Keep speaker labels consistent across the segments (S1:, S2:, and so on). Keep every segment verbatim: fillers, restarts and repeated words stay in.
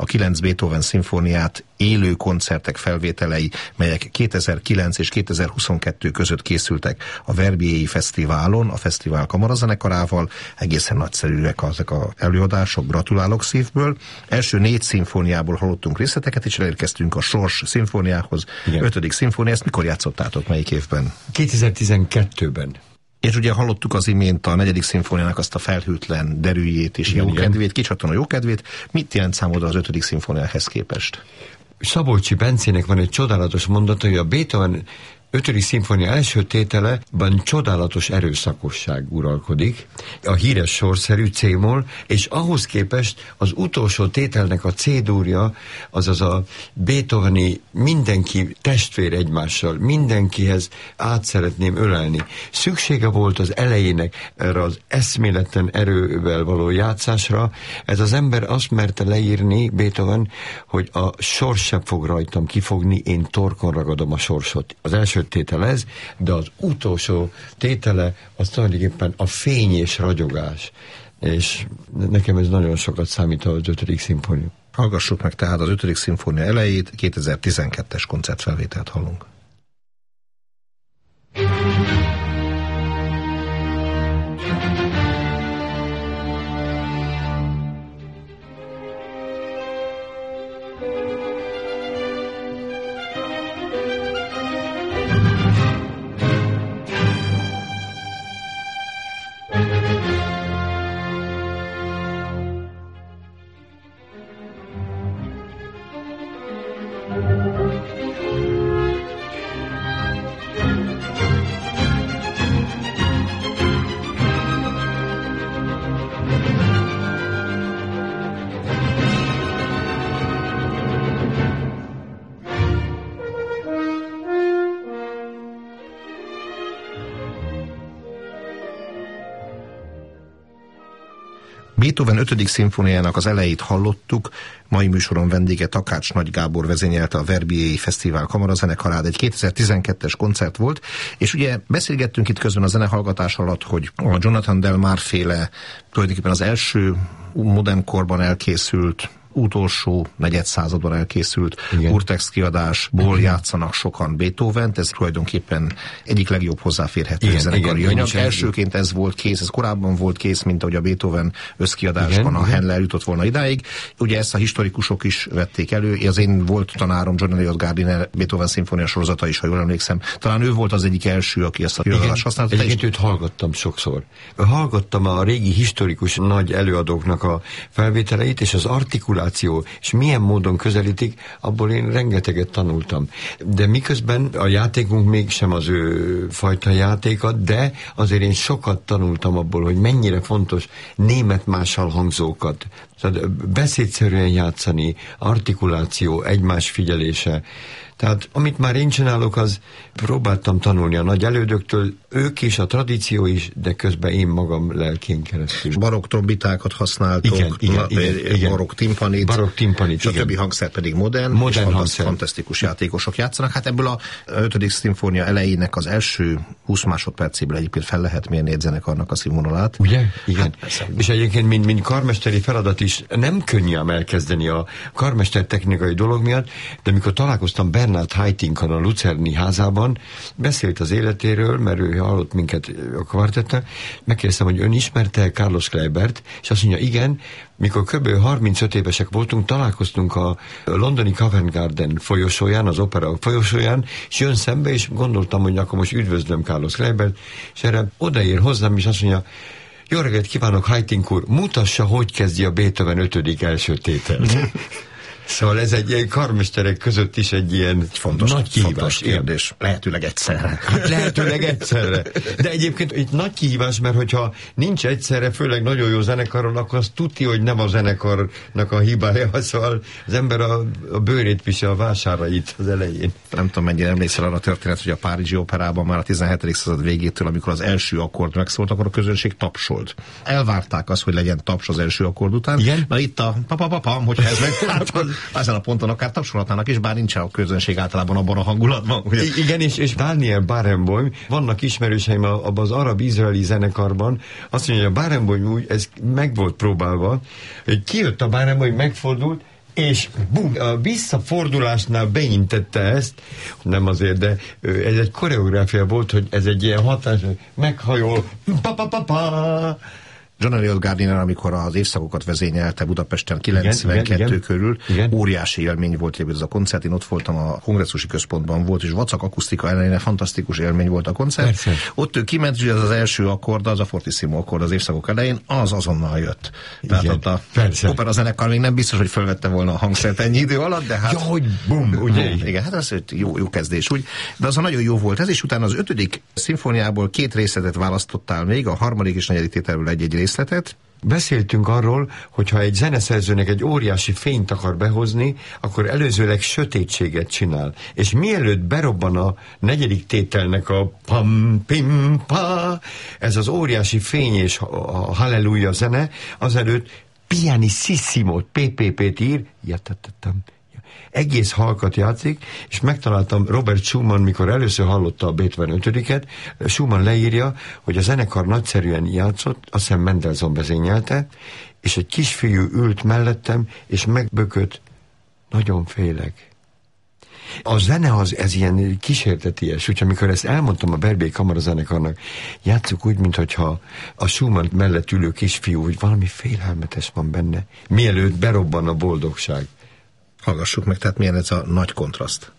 S1: kilenc Beethoven szimfóniát élő koncertek felvételei, melyek kétezer-kilenc és kétezer-huszonkettő között készültek a Verbier-i Fesztiválon, a Fesztivál kamarazenekarával. Egészen nagyszerűek ezek az előadások, gratulálok szívből. Első négy szimfóniából hallottunk részleteket, és elérkeztünk a Sors szimfóniához. Igen. Ötödik szimfónia, ezt mikor játszottátok, melyik évben?
S2: kétezer-tizenkettőben.
S1: És ugye hallottuk az imént a negyedik szimfóniának azt a felhőtlen derűjét és jókedvét, kicsattanó jókedvét. Mit jelent számodra az ötödik szimfóniához képest?
S2: Szabolcsi Bencének van egy csodálatos mondata, hogy a Beethoven ötödik szimfónia első tételeben csodálatos erőszakosság uralkodik, a híres sorszerű C-moll, és ahhoz képest az utolsó tételnek a C-dúrja, azaz a beethoveni mindenki testvér egymással, mindenkihez át szeretném ölelni. Szüksége volt az elejének erre az eszméletlen erővel való játszásra. Ez az ember azt merte leírni, Beethoven, hogy a sors sem fog rajtam kifogni, én torkon ragadom a sorsot. Az első tétel ez, de az utolsó tétele az tulajdonképpen a fény és ragyogás. És nekem ez nagyon sokat számít az ötödik szimfónia.
S1: Hallgassuk meg tehát az ötödik szimfónia elejét, kétezer-tizenkettes koncertfelvételt hallunk. Beethoven ötödik szimfóniájának az elejét hallottuk, mai műsoron vendége Takács Nagy Gábor vezényelte a Verbier-i Fesztivál kamarazenekarát, egy kétezer-tizenkettes koncert volt, és ugye beszélgettünk itt közben a zenehallgatás alatt, hogy a Jonathan Delmar féle tulajdonképpen az első modern korban elkészült, utolsó negyedszázadban elkészült urtext kiadásból játszanak sokan Beethovent, ez tulajdonképpen egyik legjobb hozzáférhető igen, zenekari igen, anyag. Elsőként ez volt kész, ez korábban volt kész, mint ahogy a Beethoven összkiadásban igen, a Handel eljutott volna idáig. Ugye ezt a historikusok is vették elő, az én volt tanárom John Eliot Gardiner Beethoven szimfónia sorozata is, ha jól emlékszem. Talán ő volt az egyik első, aki ezt a kiadást használta.
S2: Egyébként őt hallgattam sokszor. Hallgattam a régi historikus nagy előadóknak a felvételeit, és az artikuláció és milyen módon közelítik, abból én rengeteget tanultam. De miközben a játékunk mégsem az ő fajta játéka, de azért én sokat tanultam abból, hogy mennyire fontos német mással hangzókat. Tehát beszédszerűen játszani, artikuláció, egymás figyelése. Tehát amit már én csinálok, az próbáltam tanulni a nagy elődöktől, ők is, a tradíció is, de közben én magam lelkén keresztül.
S1: Barokk trombitákat használtok,
S2: igen, igen, igen, igen.
S1: barokk timpanit,
S2: barokk timpanit,
S1: és a többi hangszer pedig modern,
S2: modern
S1: és
S2: hangszer.
S1: Fantasztikus játékosok játszanak. Hát ebből a ötödik szimfónia elejének az első húsz másodpercéből egyébként fel lehet mérni egy zenekarnak a színvonalát.
S2: Ugye? Igen. Hát, és egyébként, mint, mint karmesteri feladat is nem könnyű elkezdeni a karmester technikai dolog miatt, de amikor találkoztam Bernhard Haitink-on a Lucerni házában, beszélt az életéről, mert ő hallott minket a kvartettel, megkérdeztem, hogy ön ismerte Carlos Kleibert, és azt mondja, igen, mikor kb. harmincöt évesek voltunk, találkoztunk a londoni Covent Garden folyosóján, az opera folyosóján, és jön szembe, és gondoltam, hogy akkor most üdvözlöm Carlos Kleibert, és erre odaér hozzám, és azt mondja, jó reggelt kívánok, Haitink úr, mutassa, hogy kezdi a Beethoven ötödik első tételt. Szóval ez egy ilyen karmesterek között is egy ilyen
S1: fontos,
S2: nagy kihívás.
S1: Fontos kérdés. Lehetőleg egyszerre.
S2: Hát lehetőleg egyszerre. De egyébként itt nagy kihívás, mert hogyha nincs egyszerre, főleg nagyon jó zenekaron, akkor az tuti, hogy nem a zenekarnak a hibája, szóval az ember a, a bőrét visel, a vásárait az elején.
S1: Nem tudom, mennyire emlékszel arra a történet, hogy a Párizsi Operában már a tizenhetedik század végétől, amikor az első akkord megszólt, akkor a közönség tapsolt. Elvárták azt, hogy legyen taps az első akkord után.
S2: Igen?
S1: Na itt a papapapam, hogyha ez meg ezen a ponton akár tapsolhatnának, és bár nincs a közönség általában abban a hangulatban. Ugye?
S2: Igen, és, és Daniel Barenboim, vannak ismerőseim abban az arab-izraeli zenekarban, azt mondja, hogy a Barenboim úgy, ez meg volt próbálva, hogy kijött a Barenboim, megfordult, és bum, a visszafordulásnál beintette ezt, nem azért, de ez egy koreográfia volt, hogy ez egy ilyen hatás, meghajol, pa-pa-pa-pa.
S1: John Eliot Gardiner, amikor az évszakokat vezényelte Budapesten kilencvenkettő igen, körül, igen. Óriási élmény volt ez a koncert, én ott voltam, a kongresszusi központban volt, és vacak akusztika ellenére fantasztikus élmény volt a koncert. Persze. Ott ő kiment, hogy ez az első akkord, az a fortissimo akkord az évszakok elején, az azonnal jött. Igen, tehát ott a opera zenekar még nem biztos, hogy felvette volna a hangszert ennyi idő alatt, de hát...
S2: Ja, hogy bum, ugye?
S1: Bum, igen, hát az jó, jó kezdés, úgy. De az a nagyon jó volt ez, és utána az ötödik szimfóniából két részletet választottál még, a harmadik és negyedik tételről egy-egy részletet.
S2: Beszéltünk arról, hogy ha egy zeneszerzőnek egy óriási fényt akar behozni, akkor előzőleg sötétséget csinál. És mielőtt berobban a negyedik tételnek a pam, pim, pa, ez az óriási fény és a halleluja zene, azelőtt pianissimót, pé pé pét ír, jatatattam, egész halkat játszik, és megtaláltam Robert Schumann, mikor először hallotta a Beethoven ötödiket, Schumann leírja, hogy a zenekar nagyszerűen játszott, azt hiszem Mendelssohn vezényelte, és egy kisfiú ült mellettem, és megbökött, nagyon félek. A zene az, ez ilyen kísérteties, úgyhogy amikor ezt elmondtam a Verbier Kamarazenekarnak, játsszuk úgy, mintha a Schumann mellett ülő kisfiú, hogy valami félelmetes van benne, mielőtt berobban a boldogság.
S1: Hallgassuk meg, tehát milyen ez a nagy kontraszt.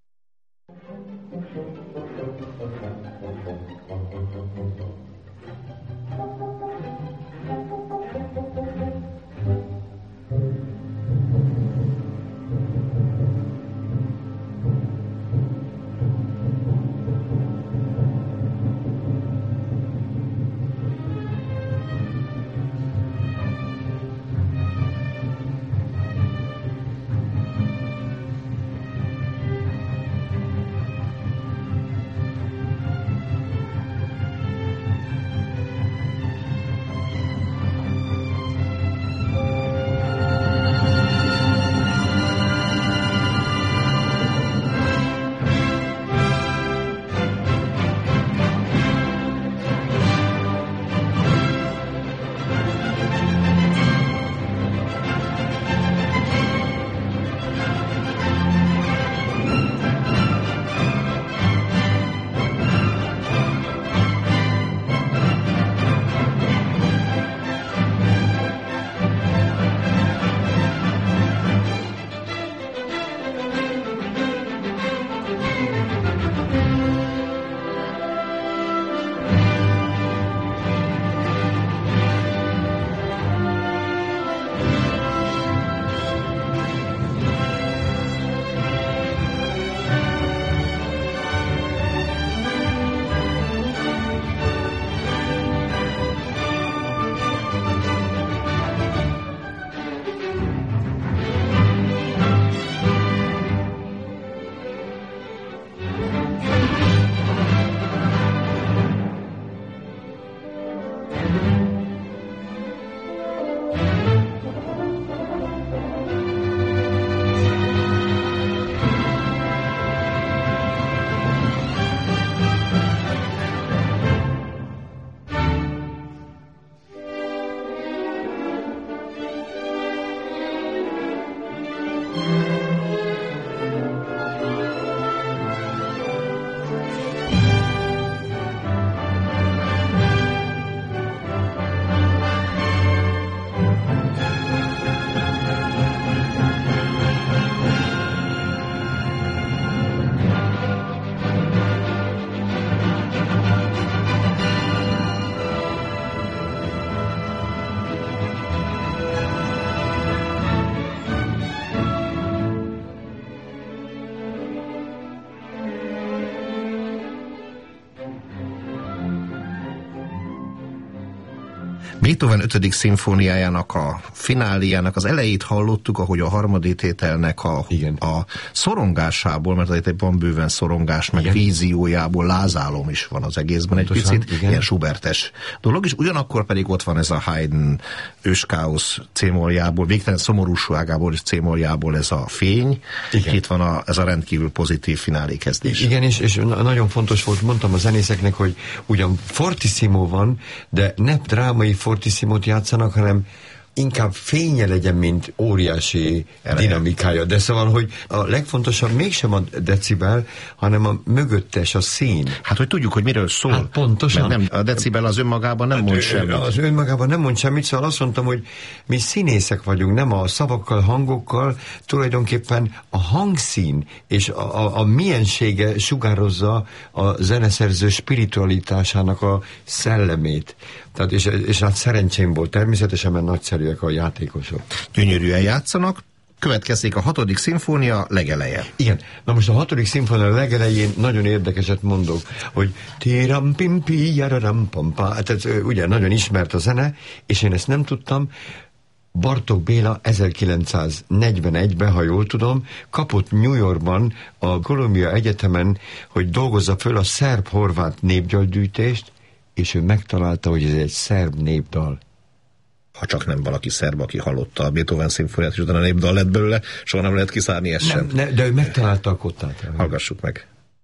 S1: Beethoven ötödik szimfóniájának a fináliának az elejét hallottuk, ahogy a harmadik tételnek a, a szorongásából, mert itt van bőven szorongás, meg igen. víziójából lázálom is van az egészben. Pontosan, egy picit, igen. Ilyen Schubertes dolog, és ugyanakkor pedig ott van ez a Haydn őskáosz cémoljából, végtelen szomorúságából és cémoljából ez a fény, igen. Itt van a, ez a rendkívül pozitív finálé kezdés.
S2: Igen, és, és nagyon fontos volt, mondtam a zenészeknek, hogy ugyan fortissimo van, de ne drámai fortissimót játszanak, hanem inkább fénye legyen, mint óriási
S1: Ereje.
S2: dinamikája. De szóval, hogy a legfontosabb mégsem a decibel, hanem a mögöttes, a szín.
S1: Hát, hogy tudjuk, hogy miről szól.
S2: Hát pontosan.
S1: Mert nem, a decibel az önmagában nem mond semmit.
S2: Az önmagában nem mond semmit, szóval azt mondtam, hogy mi színészek vagyunk, nem a szavakkal, hangokkal, tulajdonképpen a hangszín és a, a, a miensége sugározza a zeneszerző spiritualitásának a szellemét. Tehát és, és hát szerencsémból természetesen, mert nagyszerűek a játékosok.
S1: Gyönyörűen játszanak. Következik a hatodik szimfónia legeleje.
S2: Igen. Na most a hatodik szimfónia legelején nagyon érdekeset mondok, hogy tiram pimpi jararam pampa, hát ez ugye nagyon ismert a zene, és én ezt nem tudtam. Bartók Béla ezerkilencszáznegyvenegyben, ha jól tudom, kapott New Yorkban a Columbia Egyetemen, hogy dolgozza föl a szerb-horvát népdalgyűjtést, és ő megtalálta, hogy ez egy szerb népdal.
S1: Ha csak nem valaki szerb, aki hallotta a Beethoven szimfóniát, és utána népdal lett belőle, soha nem lehet kiszárni ezt sem.
S2: Nem, ne, de ő megtalálta a kottát.
S1: Hallgassuk meg.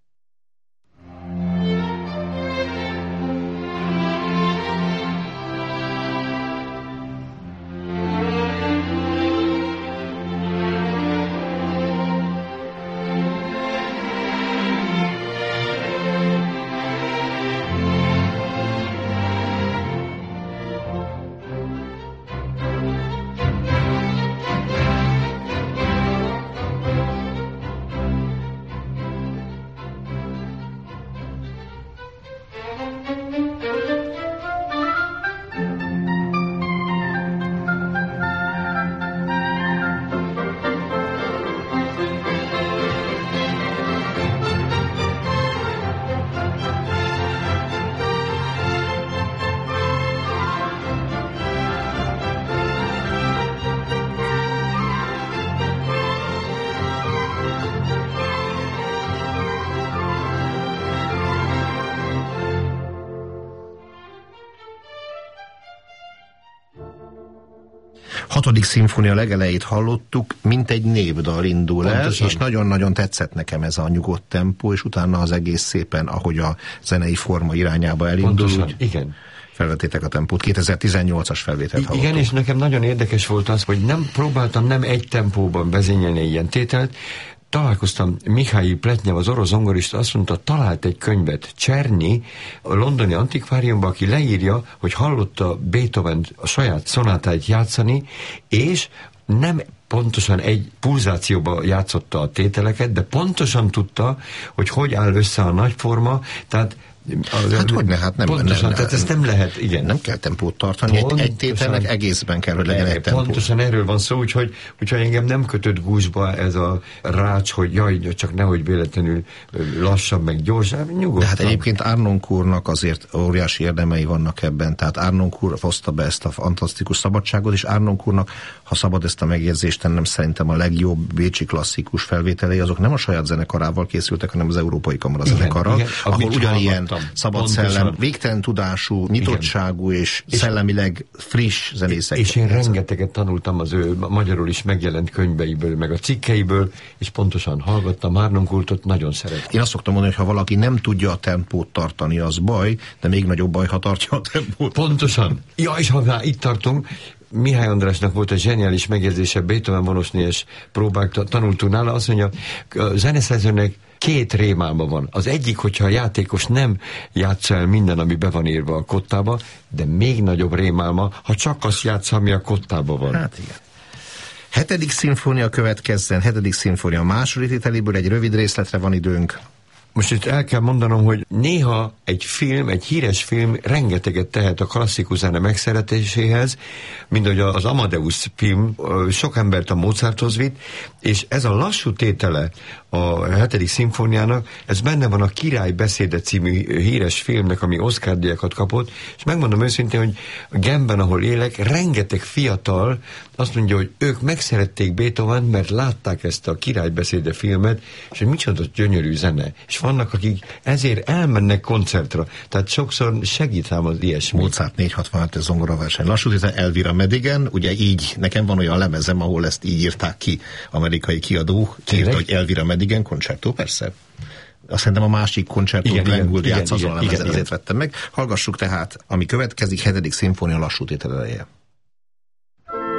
S1: Hatodik szimfónia legelejét hallottuk, mint egy népdal indul el, pontosan. És nagyon-nagyon tetszett nekem ez a nyugodt tempó, és utána az egész szépen, ahogy a zenei forma irányába elindul.
S2: Pontosan, igen.
S1: Felvettétek a tempót. kétezer-tizennyolcas felvételt hallottuk.
S2: Igen, és nekem nagyon érdekes volt az, hogy nem próbáltam nem egy tempóban vezényelni ilyen tételt. Találkoztam Mihály Pletnyev, az orosz zongorista, azt mondta, talált egy könyvet Csernyi, a londoni antikváriumban, aki leírja, hogy hallotta Beethoven a saját szonátáit játszani, és nem pontosan egy pulzációba játszotta a tételeket, de pontosan tudta, hogy hogy áll össze a nagyforma, tehát
S1: Az, hát hogy ne, hát nem.
S2: Pontosan,
S1: nem,
S2: tehát ezt nem lehet, igen.
S1: Nem kell tempót tartani, pontosan, egy, egy tételnek egészben kell, hogy legyen egy tempó.
S2: Pontosan erről van szó, úgyhogy, úgyhogy engem nem kötött gúzsba ez a rács, hogy jaj, csak nehogy véletlenül lassabb, meg gyorsabb, nyugodtan.
S1: De hát egyébként Arnoncourt-nak azért óriási érdemei vannak ebben, tehát Arnoncourt hozta be ezt a fantasztikus szabadságot, és Arnoncourt-nak, ha szabad ezt a megjegyzést tennem, szerintem a legjobb bécsi klasszikus felvételei, azok nem a saját zenekarával készültek, hanem az Európai Kamara zenekarral, ahol ugyanilyen szabad pontosan. Szellem, végtelen tudású, nyitottságú és, és szellemileg friss zenészek.
S2: És én rengeteget tanultam az ő magyarul is megjelent könyveiből, meg a cikkeiből, és pontosan hallgattam Arnoncourtot, nagyon szeretem.
S1: Én azt szoktam mondani, hogy ha valaki nem tudja a tempót tartani, az baj, de még nagyobb baj, ha tartja a tempót.
S2: Pontosan. Ja, és ha már itt tartunk, Mihály Andrásnak volt egy zseniális megjegyzése, Beethoven vonosnélyes próbák tanultunk nála, azt mondja, a zeneszerzőnek két rémálma van. Az egyik, hogyha a játékos nem játsza el minden, ami be van írva a kottába, de még nagyobb rémálma, ha csak azt játsza, ami a kottába van.
S1: Hát igen. Hetedik szimfónia következzen, hetedik szimfónia második tételéből egy rövid részletre van időnk.
S2: Most itt el kell mondanom, hogy néha egy film, egy híres film rengeteget tehet a klasszikus zene megszeretéséhez, mint hogy az Amadeus film sok embert a Mozarthoz vitt, és ez a lassú tétele a hetedik szimfóniának, ez benne van a Király beszéde című híres filmnek, ami Oscar-díjakat kapott, és megmondom őszintén, hogy Genben, ahol élek, rengeteg fiatal azt mondja, hogy ők megszerették Beethoven, mert látták ezt a Király beszéde filmet, és hogy micsoda gyönyörű zene. És vannak, akik ezért elmennek koncertre. Tehát sokszor segít ám az ilyesmi.
S1: Mozart négyszázhatvanöt zongoraverseny. Lassú tétel Elvira Madigan, ugye így, nekem van olyan lemezem, ahol ezt így írták ki, amerikai kiadó, írta, hogy Elvira Madigan koncertó, persze. Azt szerintem a másik koncertó Glenn Gould játsz azon a lemezen, ezért vettem meg. Hallgassuk tehát, ami következik, hetedik szimfónia lassú tétel eleje.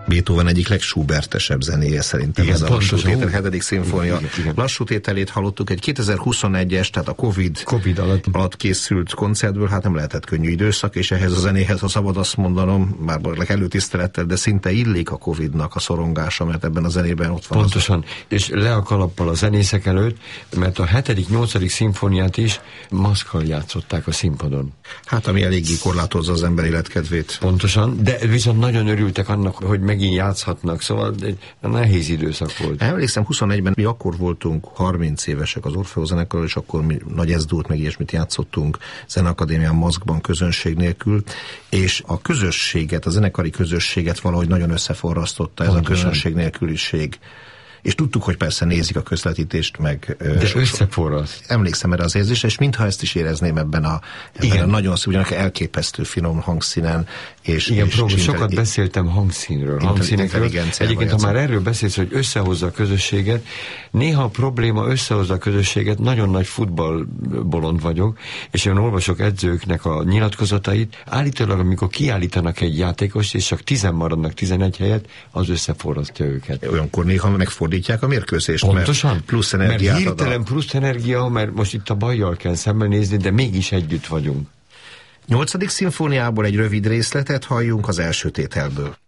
S1: Beethoven egyik legschubertesebb zenéje szerintem. Igen, ez a lassú tétel, hetedik szimfónia. Igen, igen. Lassú tételét hallottuk egy kétezer-huszonegyes, tehát a Covid,
S2: COVID alatt.
S1: alatt készült koncertből, hát nem lehetett könnyű időszak, és ehhez a zenéhez, ha szabad azt mondanom, már előtisztelettel, de szinte illik a Covidnak a szorongása, mert ebben a zenében ott van.
S2: Pontosan, az... és le a kalappal a zenészek előtt, mert a hetedik, nyolcadik szimfóniát is maszkkal játszották a színpadon.
S1: Hát, ami eléggé korlátozza az ember életkedvét.
S2: Pontosan, de viszont nagyon örültek annak, hogy megint játszhatnak, szóval egy nehéz időszak volt.
S1: Emlékszem, huszonegyben mi akkor voltunk harminc évesek az Orfeó zenekarral, és akkor mi nagy ezdót meg ilyesmit játszottunk Zeneakadémián maszkban közönség nélkül, és a közösséget, a zenekari közösséget valahogy nagyon összeforrasztotta ez Pontosan. a közönség nélküliség. És tudtuk, hogy persze nézik a közvetítést, meg...
S2: De összeforraszt.
S1: Emlékszem erre az érzésre, és mintha ezt is érezném ebben a, ebben a nagyon szó, ugyanak elképesztő finom hangszínen. És,
S2: igen,
S1: és
S2: próbál, sokat beszéltem hangszínről, hangszínekről. Egyébként, ha már erről beszélsz, hogy összehozza a közösséget, néha a probléma összehozza a közösséget, nagyon nagy futballbolond vagyok, és én olvasok edzőknek a nyilatkozatait, állítólag, amikor kiállítanak egy játékost, és csak tizen maradnak tizenegy helyet, az összeforrasztja őket.
S1: Olyankor néha megfordítják a mérkőzést,
S2: Pontosan,
S1: mert plusz energiát
S2: mert hirtelen plusz energia, mert most itt a bajjal kell szembenézni, de mégis együtt vagyunk.
S1: Nyolcadik szimfóniából egy rövid részletet halljunk az első tételből.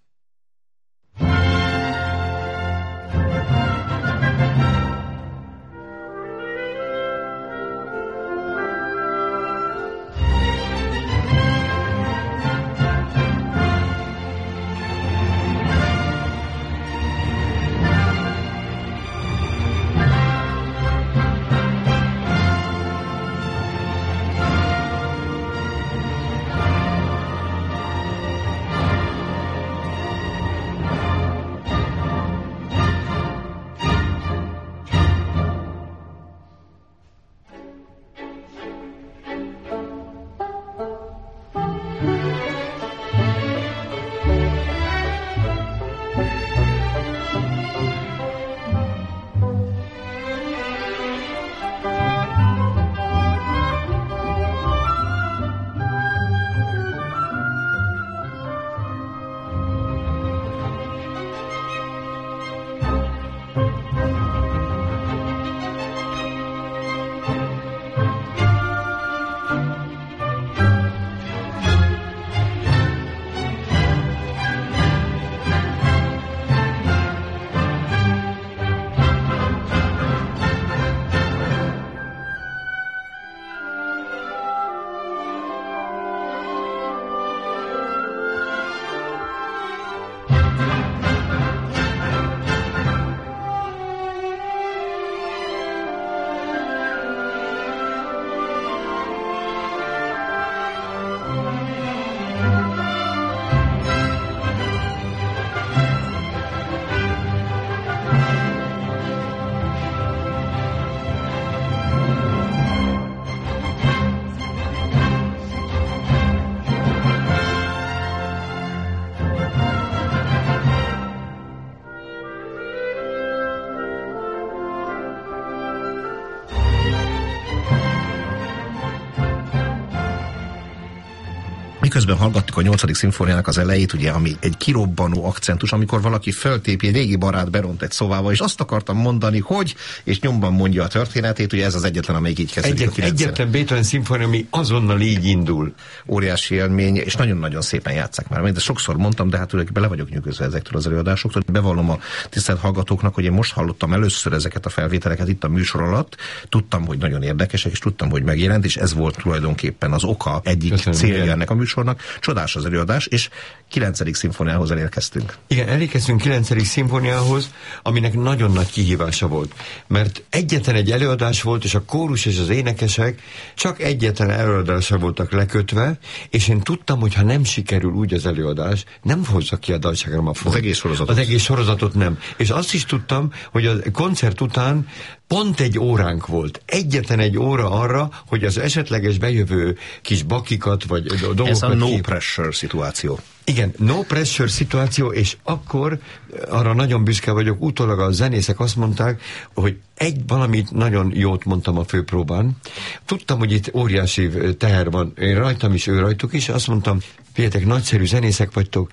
S1: Miközben hallgattuk a nyolcadik szimfóniának az elejét, ugye, ami egy kirobbanó akcentus, amikor valaki föltépi, egy régi barát beront egy szobába, és azt akartam mondani, hogy, és nyomban mondja a történetét, ugye ez az egyetlen, amelyik így kezdődik.
S2: Egyet, egyetlen Beethoven szimfónia, ami azonnal így indul.
S1: Óriási élmény, és nagyon-nagyon szépen játsszák már. De sokszor mondtam, de hát tulajdonképpen bele vagyok nyűgözve ezektől az előadásoktól. Bevallom a tisztelt hallgatóknak, hogy én most hallottam először ezeket a felvételeket itt a műsor alatt. Tudtam, hogy nagyon érdekesek, és tudtam, hogy megjelent, és ez volt tulajdonképpen az oka, egyik Köszönöm, célja igen. ennek a műsornak. Csodás az előadás, és kilencedik szimfóniához elérkeztünk.
S2: Igen, elérkeztünk kilencedik szimfóniához, aminek nagyon nagy kihívása volt. Mert egyetlen egy előadás volt, és a kórus és az énekesek csak egyetlen előadásra voltak lekötve, és én tudtam, hogy ha nem sikerül úgy az előadás, nem hozza ki a dalságramafon.
S1: Az egész sorozatot.
S2: Az egész sorozatot nem. És azt is tudtam, hogy a koncert után pont egy óránk volt. Egyetlen egy óra arra, hogy az esetleges bejövő kis bakikat, vagy dolgokat...
S1: Ez a no
S2: kép...
S1: pressure szituáció.
S2: Igen, no pressure szituáció, és akkor arra nagyon büszke vagyok, utólag a zenészek azt mondták, hogy egy valamit nagyon jót mondtam a főpróbán. Tudtam, hogy itt óriási teher van, én rajtam is, ő rajtuk is, azt mondtam, figyeljetek, nagyszerű zenészek vagytok,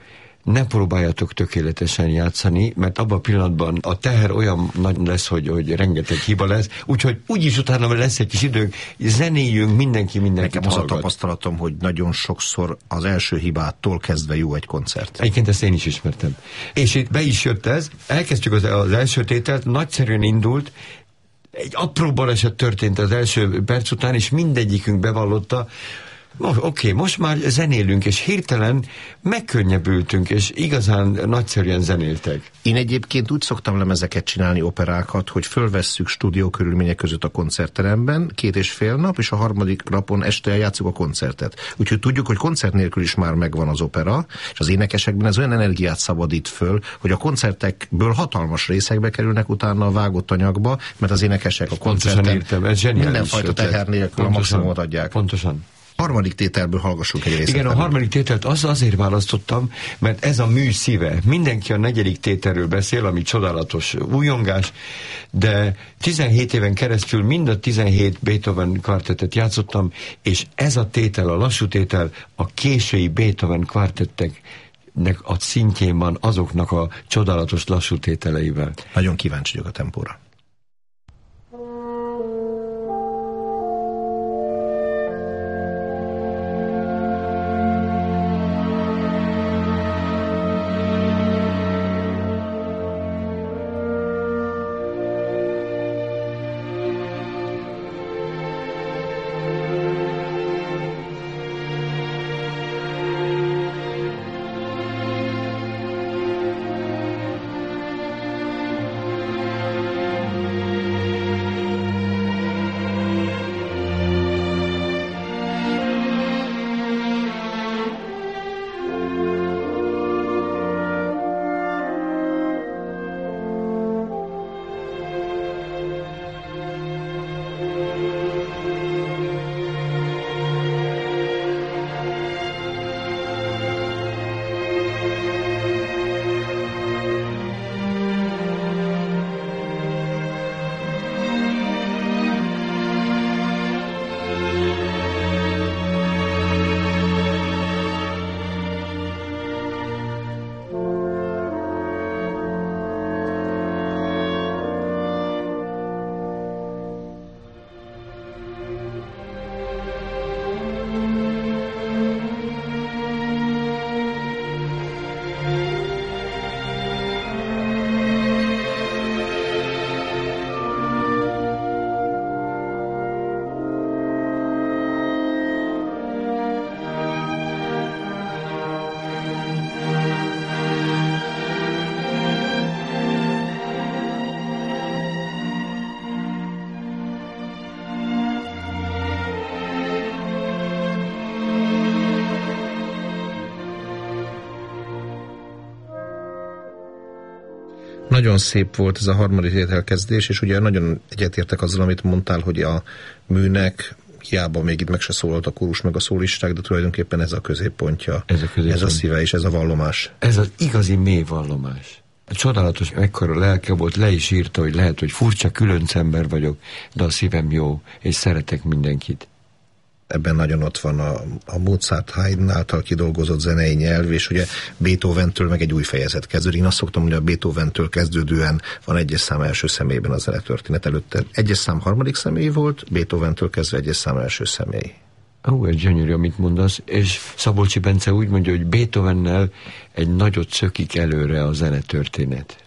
S2: ne próbáljatok tökéletesen játszani, mert abban a pillanatban a teher olyan nagy lesz, hogy, hogy rengeteg hiba lesz, úgyhogy úgyis utána lesz egy kis időnk, zenéljünk, mindenki mindenkit
S1: Nekem az
S2: hallgat.
S1: a tapasztalatom, hogy nagyon sokszor az első hibától kezdve jó egy koncert.
S2: Egyébként ezt én is ismertem. És itt be is jött ez, elkezdtük az, az első tételt, nagyszerűen indult, egy apró baleset történt az első perc után, és mindegyikünk bevallotta, oké, okay, most már zenélünk, és hirtelen megkönnyebbültünk, és igazán nagyszerűen zenéltek.
S1: Én egyébként úgy szoktam lemezeket csinálni, operákat, hogy fölvesszük stúdió körülmények között a koncertteremben, két és fél nap, és a harmadik napon este eljátszuk a koncertet. Úgyhogy tudjuk, hogy koncert nélkül is már megvan az opera, és az énekesekben ez olyan energiát szabadít föl, hogy a koncertekből hatalmas részekbe kerülnek utána a vágott anyagba, mert az énekesek a koncerten mindenfajta teher nélkül a maximumot adják.
S2: Pontosan.
S1: Harmadik tételből hallgassunk egy részt.
S2: Igen, a harmadik tételt az azért választottam, mert ez a mű szíve. Mindenki a negyedik tételről beszél, ami csodálatos újongás, de tizenhét éven keresztül mind a tizenhét Beethoven kvartettet játszottam, és ez a tétel, a lassú tétel a késői Beethoven kvartetteknek a szintjén van azoknak a csodálatos lassú tételeivel.
S1: Nagyon kíváncsi vagyok a tempóra. Nagyon szép volt ez a harmadik tételkezdés, és ugye nagyon egyetértek azzal, amit mondtál, hogy a műnek hiába még itt meg se szólalt a kórus meg a szólisták, de tulajdonképpen ez a középpontja,
S2: ez a, középpont.
S1: Ez a szíve és ez a vallomás.
S2: Ez az igazi mély vallomás. Csodálatos, mekkora lelke volt, le is írta, hogy lehet, hogy furcsa, különc ember vagyok, de a szívem jó, és szeretek mindenkit.
S1: Ebben nagyon ott van a, a Mozart Haydn által kidolgozott zenei nyelv, és ugye Beethoventől meg egy új fejezet kezdődik. Én azt szoktam, hogy a Beethoventől kezdődően van egyes szám első személyben a zenetörténet. Előtte egyes szám harmadik személy volt, Beethoventől kezdve egyes szám első személy.
S2: Ó, ez gyönyörű, amit mondasz, és Szabolcsi Bence úgy mondja, hogy Beethovennel egy nagyot szökik előre a zenetörténet.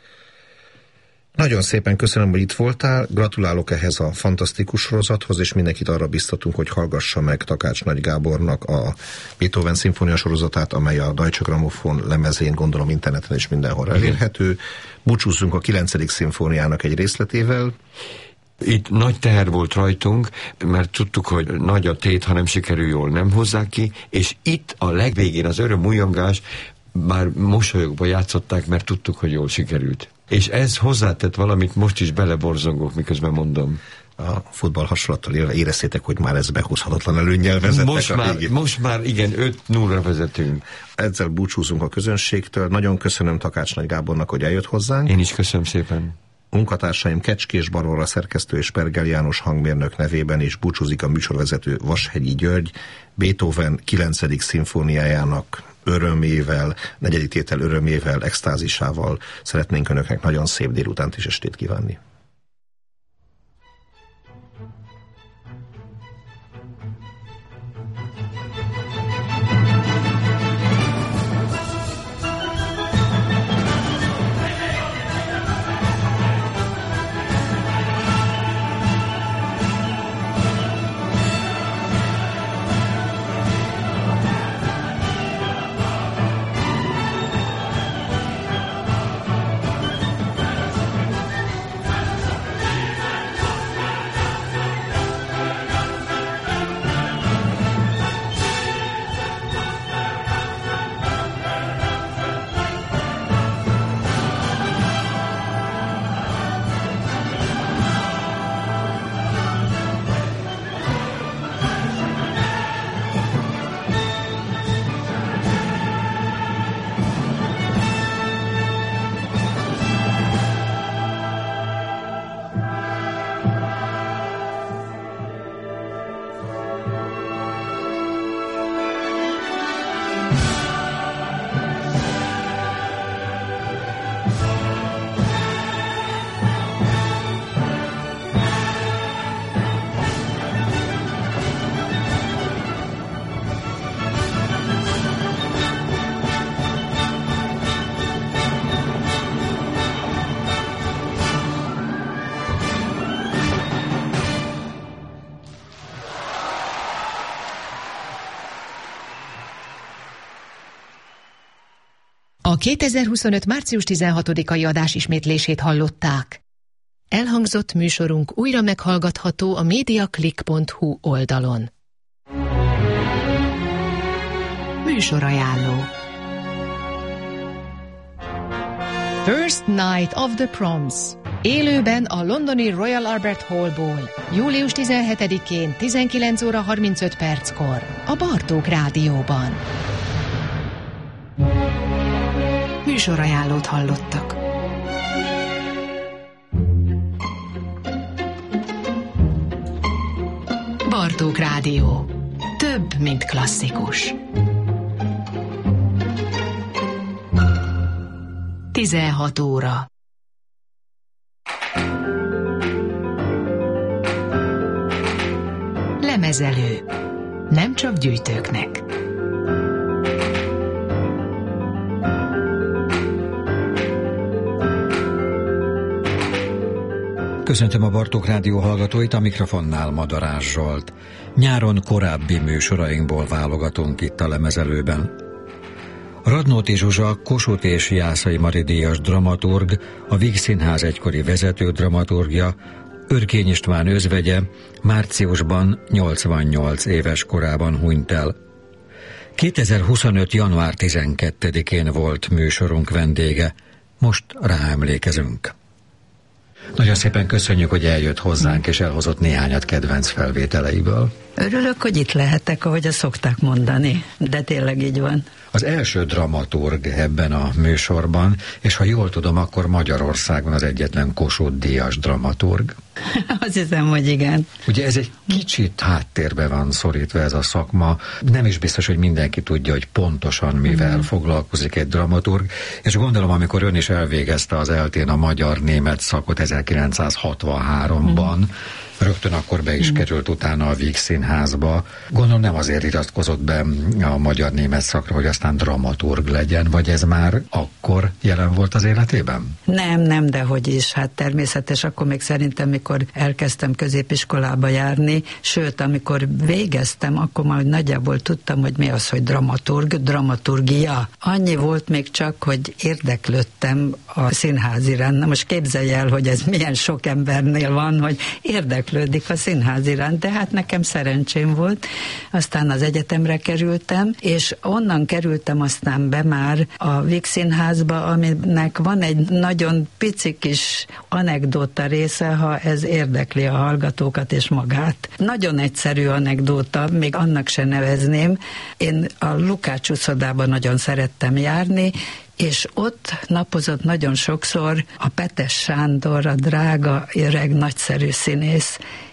S1: Nagyon szépen köszönöm, hogy itt voltál, gratulálok ehhez a fantasztikus sorozathoz, és mindenkit arra biztatunk, hogy hallgassa meg Takács Nagy Gábornak a Beethoven szimfónia sorozatát, amely a Deutsche Grammophon lemezén, gondolom interneten is mindenhol elérhető. Búcsúzzunk a kilencedik szimfóniának egy részletével.
S2: Itt nagy teher volt rajtunk, mert tudtuk, hogy nagy a tét, ha nem sikerül jól, nem hozzák ki, és itt a legvégén az öröm újongás, bár mosolyogva játszották, mert tudtuk, hogy jól sikerült. És ez hozzátett valamit, most is beleborzongok, miközben mondom.
S1: A futball hasonlattal élve éreztétek, hogy már ez behúzhatatlan előnnyel vezettek
S2: most
S1: a
S2: már,
S1: végét.
S2: most már igen, öt nullra vezetünk.
S1: Ezzel búcsúzunk a közönségtől. Nagyon köszönöm Takács Nagy Gábornak, hogy eljött hozzánk.
S2: Én is köszönöm szépen.
S1: Munkatársaim Kecskés Barbara szerkesztő és Pergel János hangmérnök nevében is búcsúzik a műsorvezető Vashegyi György, Beethoven kilencedik szimfóniájának örömével, negyedik tétel örömével, extázisával szeretnénk önöknek nagyon szép délutánt és estét kívánni.
S3: A kétezer-huszonöt. március tizenhatodikai adás ismétlését hallották. Elhangzott műsorunk újra meghallgatható a mediaclick pont hu oldalon. Műsorajánló. First Night of the Proms. Élőben a londoni Royal Albert Hallból. július tizenhetedikén tizenkilenc óra harmincöt perckor a Bartók Rádióban. Műsorajánlót hallottak. Bartók Rádió. Több, mint klasszikus. tizenhat óra. Lemezelő. Nem csak gyűjtőknek.
S4: Köszöntöm a Bartók Rádió hallgatóit, a mikrofonnál Madarás Zsolt. Nyáron korábbi műsorainkból válogatunk itt a Lemezelőben. Radnóti Zsuzsa, Kossuth és Jászai Mari díjas dramaturg, a Víg Színház egykori vezető dramaturgja, Örkény István özvegye márciusban nyolcvannyolc éves korában hunyt el. kétezer-huszonöt. január tizenkettedikén volt műsorunk vendége, most ráemlékezünk. Nagyon szépen köszönjük, hogy eljött hozzánk, és elhozott néhányat kedvenc felvételeiből.
S5: Örülök, hogy itt lehetek, ahogy azt szokták mondani, de tényleg így van.
S4: Az első dramaturg ebben a műsorban, és ha jól tudom, akkor Magyarországon az egyetlen Kossuth díjas dramaturg.
S5: Azt hiszem, hogy igen.
S4: Ugye ez egy kicsit háttérbe van szorítva ez a szakma, nem is biztos, hogy mindenki tudja, hogy pontosan mivel mm. foglalkozik egy dramaturg, és gondolom, amikor ön is elvégezte az eltén a magyar-német szakot ezerkilencszázhatvanháromban, mm. rögtön akkor be is mm. került utána a Víg Színházba. Gondolom nem azért iratkozott be a magyar-német szakra, hogy aztán dramaturg legyen, vagy ez már akkor jelen volt az életében?
S5: Nem, nem, de hogy is. Hát természetes, akkor még szerintem, mikor elkezdtem középiskolába járni, sőt, amikor végeztem, akkor már nagyjából tudtam, hogy mi az, hogy dramaturg, dramaturgia. Annyi volt még csak, hogy érdeklődtem a színház iránt. Na most képzelj el, hogy ez milyen sok embernél van, hogy érdeklődik a színház iránt, de hát nekem szerencsém volt. Aztán az egyetemre kerültem, és onnan kerültem aztán be már a Víg Színházba, aminek van egy nagyon pici kis anekdóta része, ha ez érdekli a hallgatókat és magát. Nagyon egyszerű anekdóta, még annak se nevezném. Én a Lukács uszodában nagyon szerettem járni, és ott napozott nagyon sokszor a Petes Sándor, a drága, öreg, nagyszerű színész,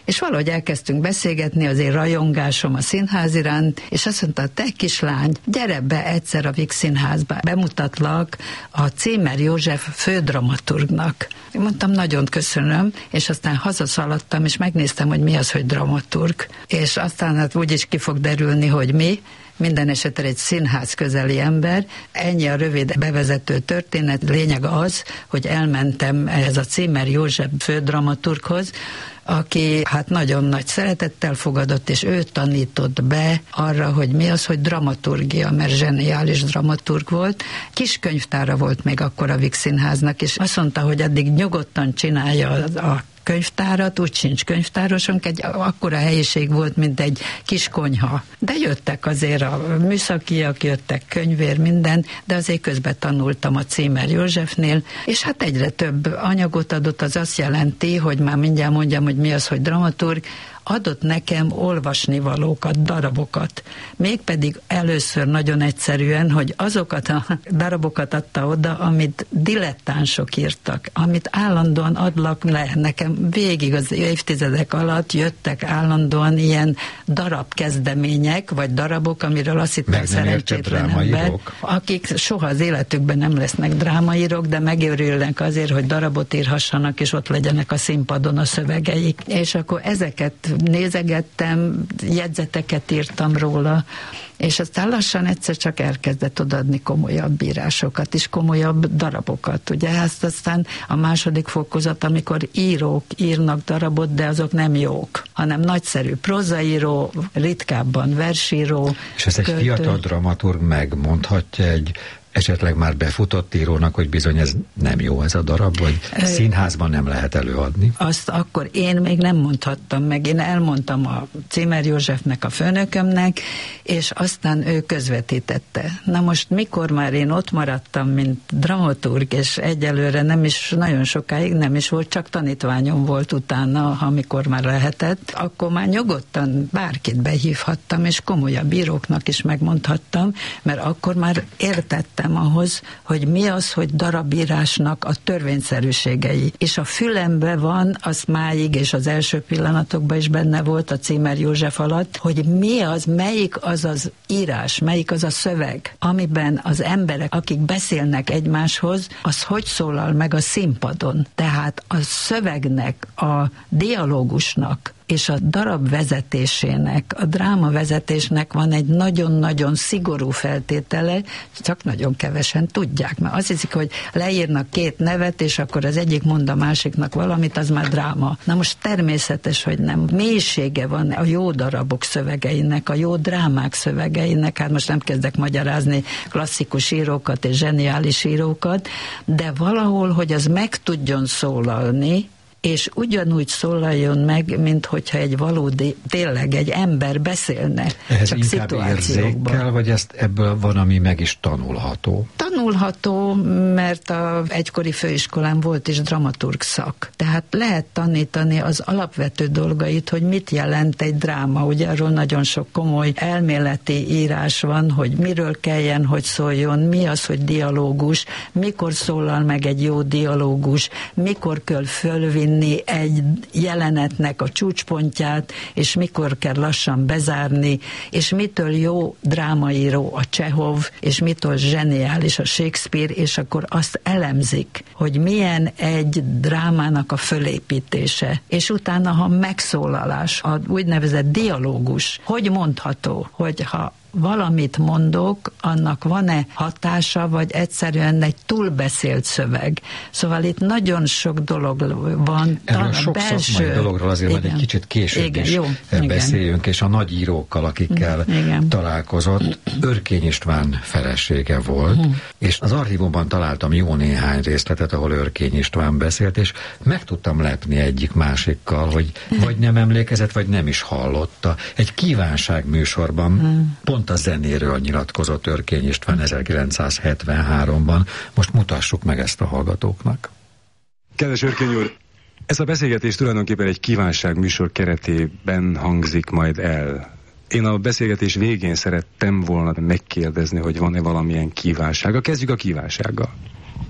S5: és valahogy elkezdtünk beszélgetni, az én rajongásom a színház iránt, és azt mondta, te kislány, gyere be egyszer a Víg Színházba, bemutatlak a Cémer József fődramaturgnak. Én mondtam, nagyon köszönöm, és aztán hazaszaladtam, és megnéztem, hogy mi az, hogy dramaturg, és aztán hát úgyis ki fog derülni, hogy mi. Minden esetre egy színház közeli ember. Ennyi a rövid bevezető történet. Lényeg az, hogy elmentem ehhez a Cémer József fődramaturghoz, aki hát nagyon nagy szeretettel fogadott, és ő tanított be arra, hogy mi az, hogy dramaturgia, mert zseniális dramaturg volt. Kis könyvtára volt még akkor a Víg Színháznak, és azt mondta, hogy addig nyugodtan csinálja a könyvtárat, úgy sincs könyvtárosunk, egy akkora helyiség volt, mint egy kis konyha. De jöttek azért a műszakiak, jöttek könyvér, minden, de azért közben tanultam a Cémer Józsefnél, és hát egyre több anyagot adott, az azt jelenti, hogy már mindjárt mondjam, hogy mi az, hogy dramaturg, adott nekem olvasnivalókat, darabokat. Mégpedig először nagyon egyszerűen, hogy azokat a darabokat adta oda, amit dilettánsok írtak, amit állandóan adlak le. Nekem végig az évtizedek alatt jöttek állandóan ilyen darabkezdemények, vagy darabok, amiről azt hittem szerencsétlen ember, akik soha az életükben nem lesznek drámaírók, de megőrülnek azért, hogy darabot írhassanak, és ott legyenek a színpadon a szövegeik. És akkor ezeket nézegettem, jegyzeteket írtam róla, és aztán lassan egyszer csak elkezdett odaadni komolyabb írásokat és komolyabb darabokat. Ugye ezt aztán a második fokozat, amikor írók írnak darabot, de azok nem jók, hanem nagyszerű prozaíró, ritkábban versíró.
S4: És ez egy költő. Fiatal dramaturg megmondhatja egy esetleg már befutott írónak, hogy bizony ez nem jó ez a darab, vagy színházban nem lehet előadni?
S5: Azt akkor én még nem mondhattam meg. Én elmondtam a Cémer Józsefnek, a főnökömnek, és aztán ő közvetítette. Na most mikor már én ott maradtam, mint dramaturg, és egyelőre nem is, nagyon sokáig nem is volt, csak tanítványom volt utána, amikor már lehetett, akkor már nyugodtan bárkit behívhattam, és komolyabb íróknak is megmondhattam, mert akkor már értettem ahhoz, hogy mi az, hogy darabírásnak a törvényszerűségei. És a fülembe van, az máig, és az első pillanatokban is benne volt a Cémer József alatt, hogy mi az, melyik az az írás, melyik az a szöveg, amiben az emberek, akik beszélnek egymáshoz, az hogy szólal meg a színpadon. Tehát a szövegnek, a dialógusnak, és a darab vezetésének, a dráma vezetésnek van egy nagyon-nagyon szigorú feltétele, csak nagyon kevesen tudják, mert azt hiszik, hogy leírnak két nevet, és akkor az egyik mond a másiknak valamit, az már dráma. Na most természetes, hogy nem. Mélysége van a jó darabok szövegeinek, a jó drámák szövegeinek, hát most nem kezdek magyarázni klasszikus írókat és zseniális írókat, de valahol, hogy az meg tudjon szólalni, és ugyanúgy szólaljon meg, mint hogyha egy valódi, tényleg egy ember beszélne.
S4: Ehhez
S5: csak
S4: inkább érzékkel, vagy ezt ebből van, ami meg is tanulható?
S5: Tanulható, mert a egykori főiskolán volt is dramaturg szak. Tehát lehet tanítani az alapvető dolgait, hogy mit jelent egy dráma. Ugye arról nagyon sok komoly elméleti írás van, hogy miről kelljen, hogy szóljon, mi az, hogy dialógus, mikor szólal meg egy jó dialógus, mikor kell fölvinni egy jelenetnek a csúcspontját, és mikor kell lassan bezárni, és mitől jó drámaíró a Csehov, és mitől zseniális a Shakespeare, és akkor azt elemzik, hogy milyen egy drámának a fölépítése. És utána, ha megszólalás, a úgynevezett dialógus, hogy mondható, hogy ha valamit mondok, annak van-e hatása, vagy egyszerűen egy túlbeszélt szöveg. Szóval itt nagyon sok dolog van.
S4: Erről sok belső... szakmai dologról azért igen. majd egy kicsit később igen, is jó, beszéljünk, igen. és a nagy írókkal, akikkel igen. találkozott, Örkény István felesége volt, uh-huh. és az archívumban találtam jó néhány részletet, ahol Örkény István beszélt, és meg tudtam lepni egyik másikkal, hogy vagy nem emlékezett, vagy nem is hallotta. Egy kívánság műsorban uh-huh. pont a zenéről nyilatkozott Örkény István ezerkilencszázhetvenháromban. Most mutassuk meg ezt a hallgatóknak.
S6: Kedves Örkény úr, ez a beszélgetés tulajdonképpen egy kívánság műsor keretében hangzik majd el. Én a beszélgetés végén szerettem volna megkérdezni, hogy van-e valamilyen kívánsága. Kezdjük a kívánsággal.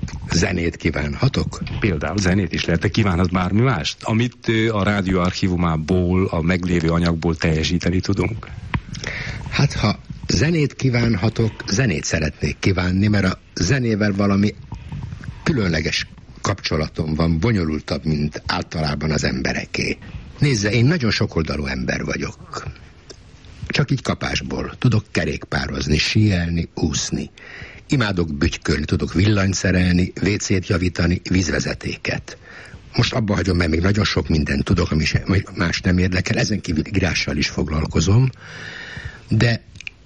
S7: zenét kívánhatok?
S6: Például zenét is lehet, de kívánhat bármi mást, amit a rádió archívumából, a meglévő anyagból teljesíteni tudunk.
S7: Hát ha zenét kívánhatok, zenét szeretnék kívánni, mert a zenével valami különleges kapcsolatom van, bonyolultabb, mint általában az embereké. Nézze, én nagyon sokoldalú ember vagyok. Csak így kapásból. Tudok kerékpározni, síelni, úszni. Imádok bütykölni, tudok villanyt szerelni, vécét javítani, vízvezetéket. Most abba hagyom, mert még nagyon sok mindent tudok, ami más nem érdekel. Ezen kívül írással is foglalkozom. De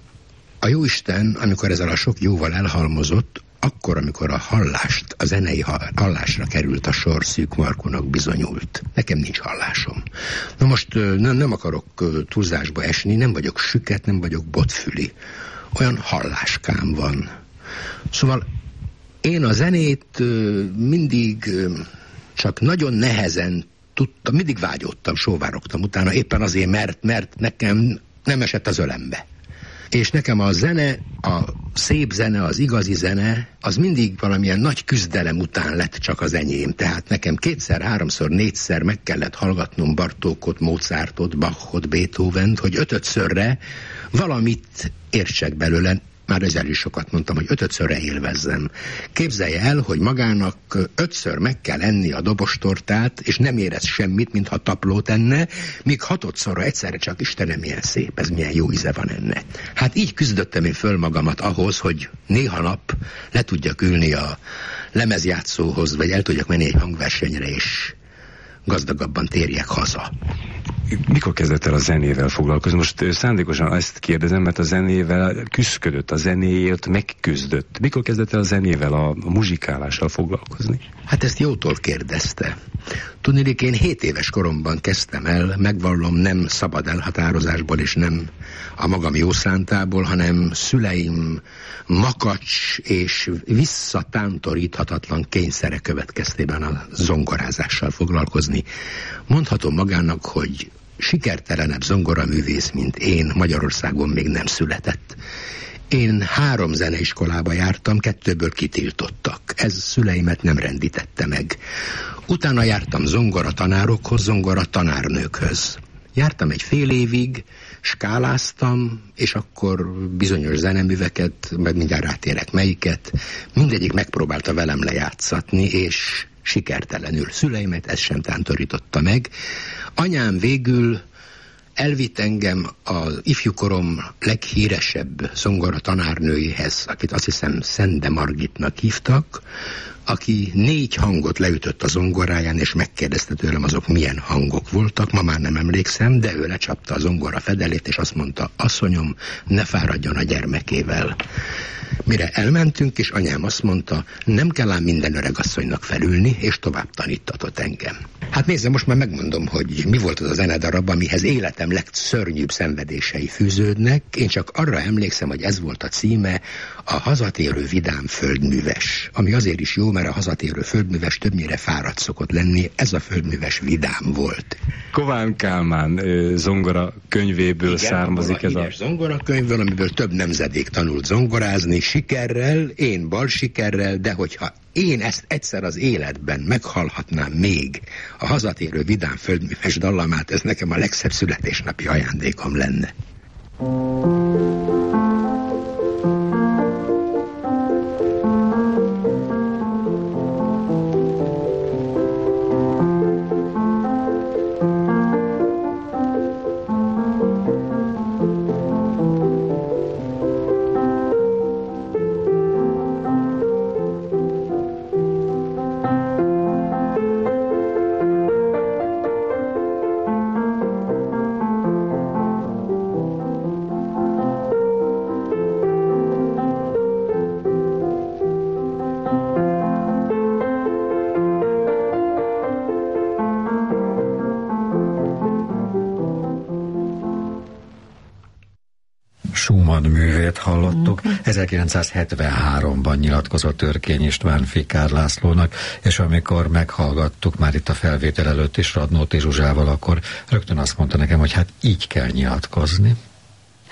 S7: a jóisten, amikor ezzel a sok jóval elhalmozott, akkor, amikor a hallást, a zenei hallásra került a sor, Szűk Markónak bizonyult. Nekem nincs hallásom. Na most nem, nem akarok túlzásba esni, nem vagyok süket, nem vagyok botfüli. Olyan halláskám van. Szóval én a zenét mindig csak nagyon nehezen tudtam, mindig vágyódtam, sóvárogtam utána, éppen azért, mert, mert nekem nem esett az ölembe. És nekem a zene, a szép zene, az igazi zene, az mindig valamilyen nagy küzdelem után lett csak az enyém. Tehát nekem kétszer, háromszor, négyszer meg kellett hallgatnom Bartókot, Mozartot, Bachot, Beethovent, hogy ötödszörre valamit értsek belőle. Már ezzel is sokat mondtam, hogy ötödszörre élvezzem. Képzelje el, hogy magának ötször meg kell enni a dobostortát, és nem érez semmit, mintha taplót enne, míg hatodszorra egyszerre csak Istenem, milyen szép, ez milyen jó íze van ennek. Hát így küzdöttem én föl magamat ahhoz, hogy néha nap le tudjak ülni a lemezjátszóhoz, vagy el tudjak menni egy hangversenyre, és gazdagabban térjek haza.
S6: Mikor kezdett el a zenével foglalkozni? Most szándékosan ezt kérdezem, mert a zenével küzdött, a zenéért megküzdött. Mikor kezdett el a zenével, a, a muzsikálással foglalkozni?
S7: Hát ezt jótól kérdezte. Tudniillik, én hét éves koromban kezdtem el, megvallom, nem szabad elhatározásból, és nem a magam jó szántából, hanem szüleim makacs és visszatántoríthatatlan kényszere következtében a zongorázással foglalkozni. Mondhatom magának, hogy sikertelenebb zongoraművész, mint én, Magyarországon még nem született. Én három zeneiskolába jártam, kettőből kitiltottak. Ez szüleimet nem rendítette meg. Utána jártam zongora tanárokhoz, zongora tanárnőkhöz. Jártam egy fél évig, skáláztam, és akkor bizonyos zeneműveket, meg mindjárt rátérek melyiket, mindegyik megpróbálta velem lejátszatni, és sikertelenül. Szüleimet ez sem tántorította meg. Anyám végül elvitt engem az ifjúkorom leghíresebb zongora tanárnőjéhez, akit azt hiszem Szende Margitnak hívtak, aki négy hangot leütött a zongoráján, és megkérdezte tőlem, azok milyen hangok voltak. Ma már nem emlékszem, de ő lecsapta a zongora fedelét, és azt mondta, asszonyom, ne fáradjon a gyermekével. Mire elmentünk, és anyám azt mondta, nem kell ám minden öregasszonynak felülni, és tovább tanítatott engem. Hát nézze, most már megmondom, hogy mi volt az a zenedarab, amihez életem legszörnyűbb szenvedései fűződnek. Én csak arra emlékszem, hogy ez volt a címe, a hazatérő vidám földműves. Ami azért is jó, mert a hazatérő földműves többnyire fáradt szokott lenni, ez a földműves vidám volt.
S6: Kován Kálmán zongora könyvéből igen, származik ez a...
S7: zongora könyvből, amiből több nemzedék tanult zongorázni, sikerrel, én bal sikerrel, de hogyha én ezt egyszer az életben meghallhatnám még, a hazatérő vidám földműves dallamát, ez nekem a legszebb születésnapi ajándékom lenne.
S4: művét hallottuk. Okay. ezerkilencszázhetvenháromban nyilatkozott Örkény István Fikár Lászlónak, és amikor meghallgattuk már itt a felvétel előtt is Radnóti Zsuzsával, akkor rögtön azt mondta nekem, hogy hát így kell nyilatkozni.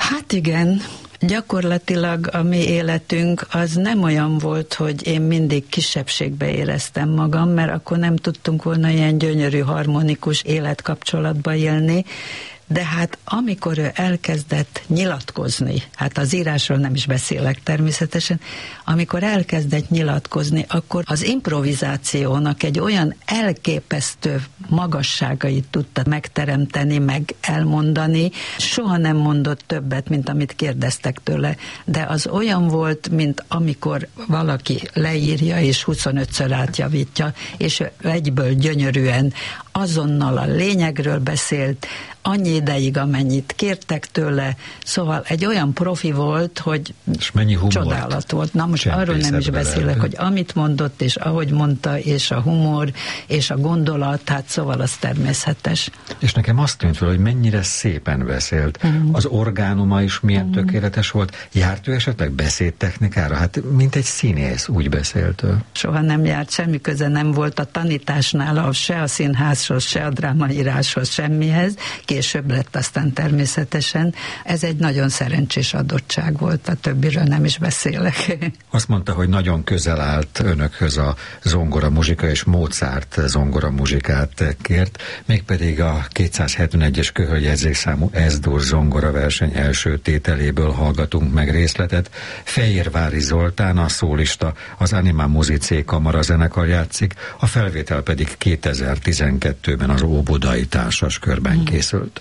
S5: Hát igen, gyakorlatilag a mi életünk az nem olyan volt, hogy én mindig kisebbségbe éreztem magam, mert akkor nem tudtunk volna ilyen gyönyörű, harmonikus életkapcsolatba élni, de hát amikor ő elkezdett nyilatkozni, hát az írásról nem is beszélek természetesen, amikor elkezdett nyilatkozni, akkor az improvizációnak egy olyan elképesztő magasságait tudta megteremteni, meg elmondani. Soha nem mondott többet, mint amit kérdeztek tőle, de az olyan volt, mint amikor valaki leírja és huszonötször átjavítja, és egyből gyönyörűen azonnal a lényegről beszélt, annyi ideig, amennyit kértek tőle, szóval egy olyan profi volt, hogy csodálat volt. Na most arról nem is beszélek, hogy amit mondott, és ahogy mondta, és a humor, és a gondolat, hát szóval az természetes.
S4: És nekem azt tűnt fel, hogy mennyire szépen beszélt. Mm. Az orgánuma is milyen mm. tökéletes volt. Járt ő esetleg beszédtechnikára? Hát mint egy színész úgy beszélt ő.
S5: Soha nem járt, semmi köze nem volt a tanításnál, se a színházhoz, se a drámaíráshoz, semmihez. Később lett aztán természetesen. Ez egy nagyon szerencsés adottság volt, a többiről nem is beszélek.
S4: Azt mondta, hogy nagyon közel állt önökhöz a zongora muzsika, és Mozart zongora muzsikát kért, mégpedig a kétszázhetvenegyes Köhöl-jegyzék számú Es-dur zongora verseny első tételéből hallgatunk meg részletet. Fejérvári Zoltán, a szólista, az Anima Musicé kamarazenekar játszik, a felvétel pedig kétezer-tizenkettőben az Óbudai Társaskörben hmm. készült.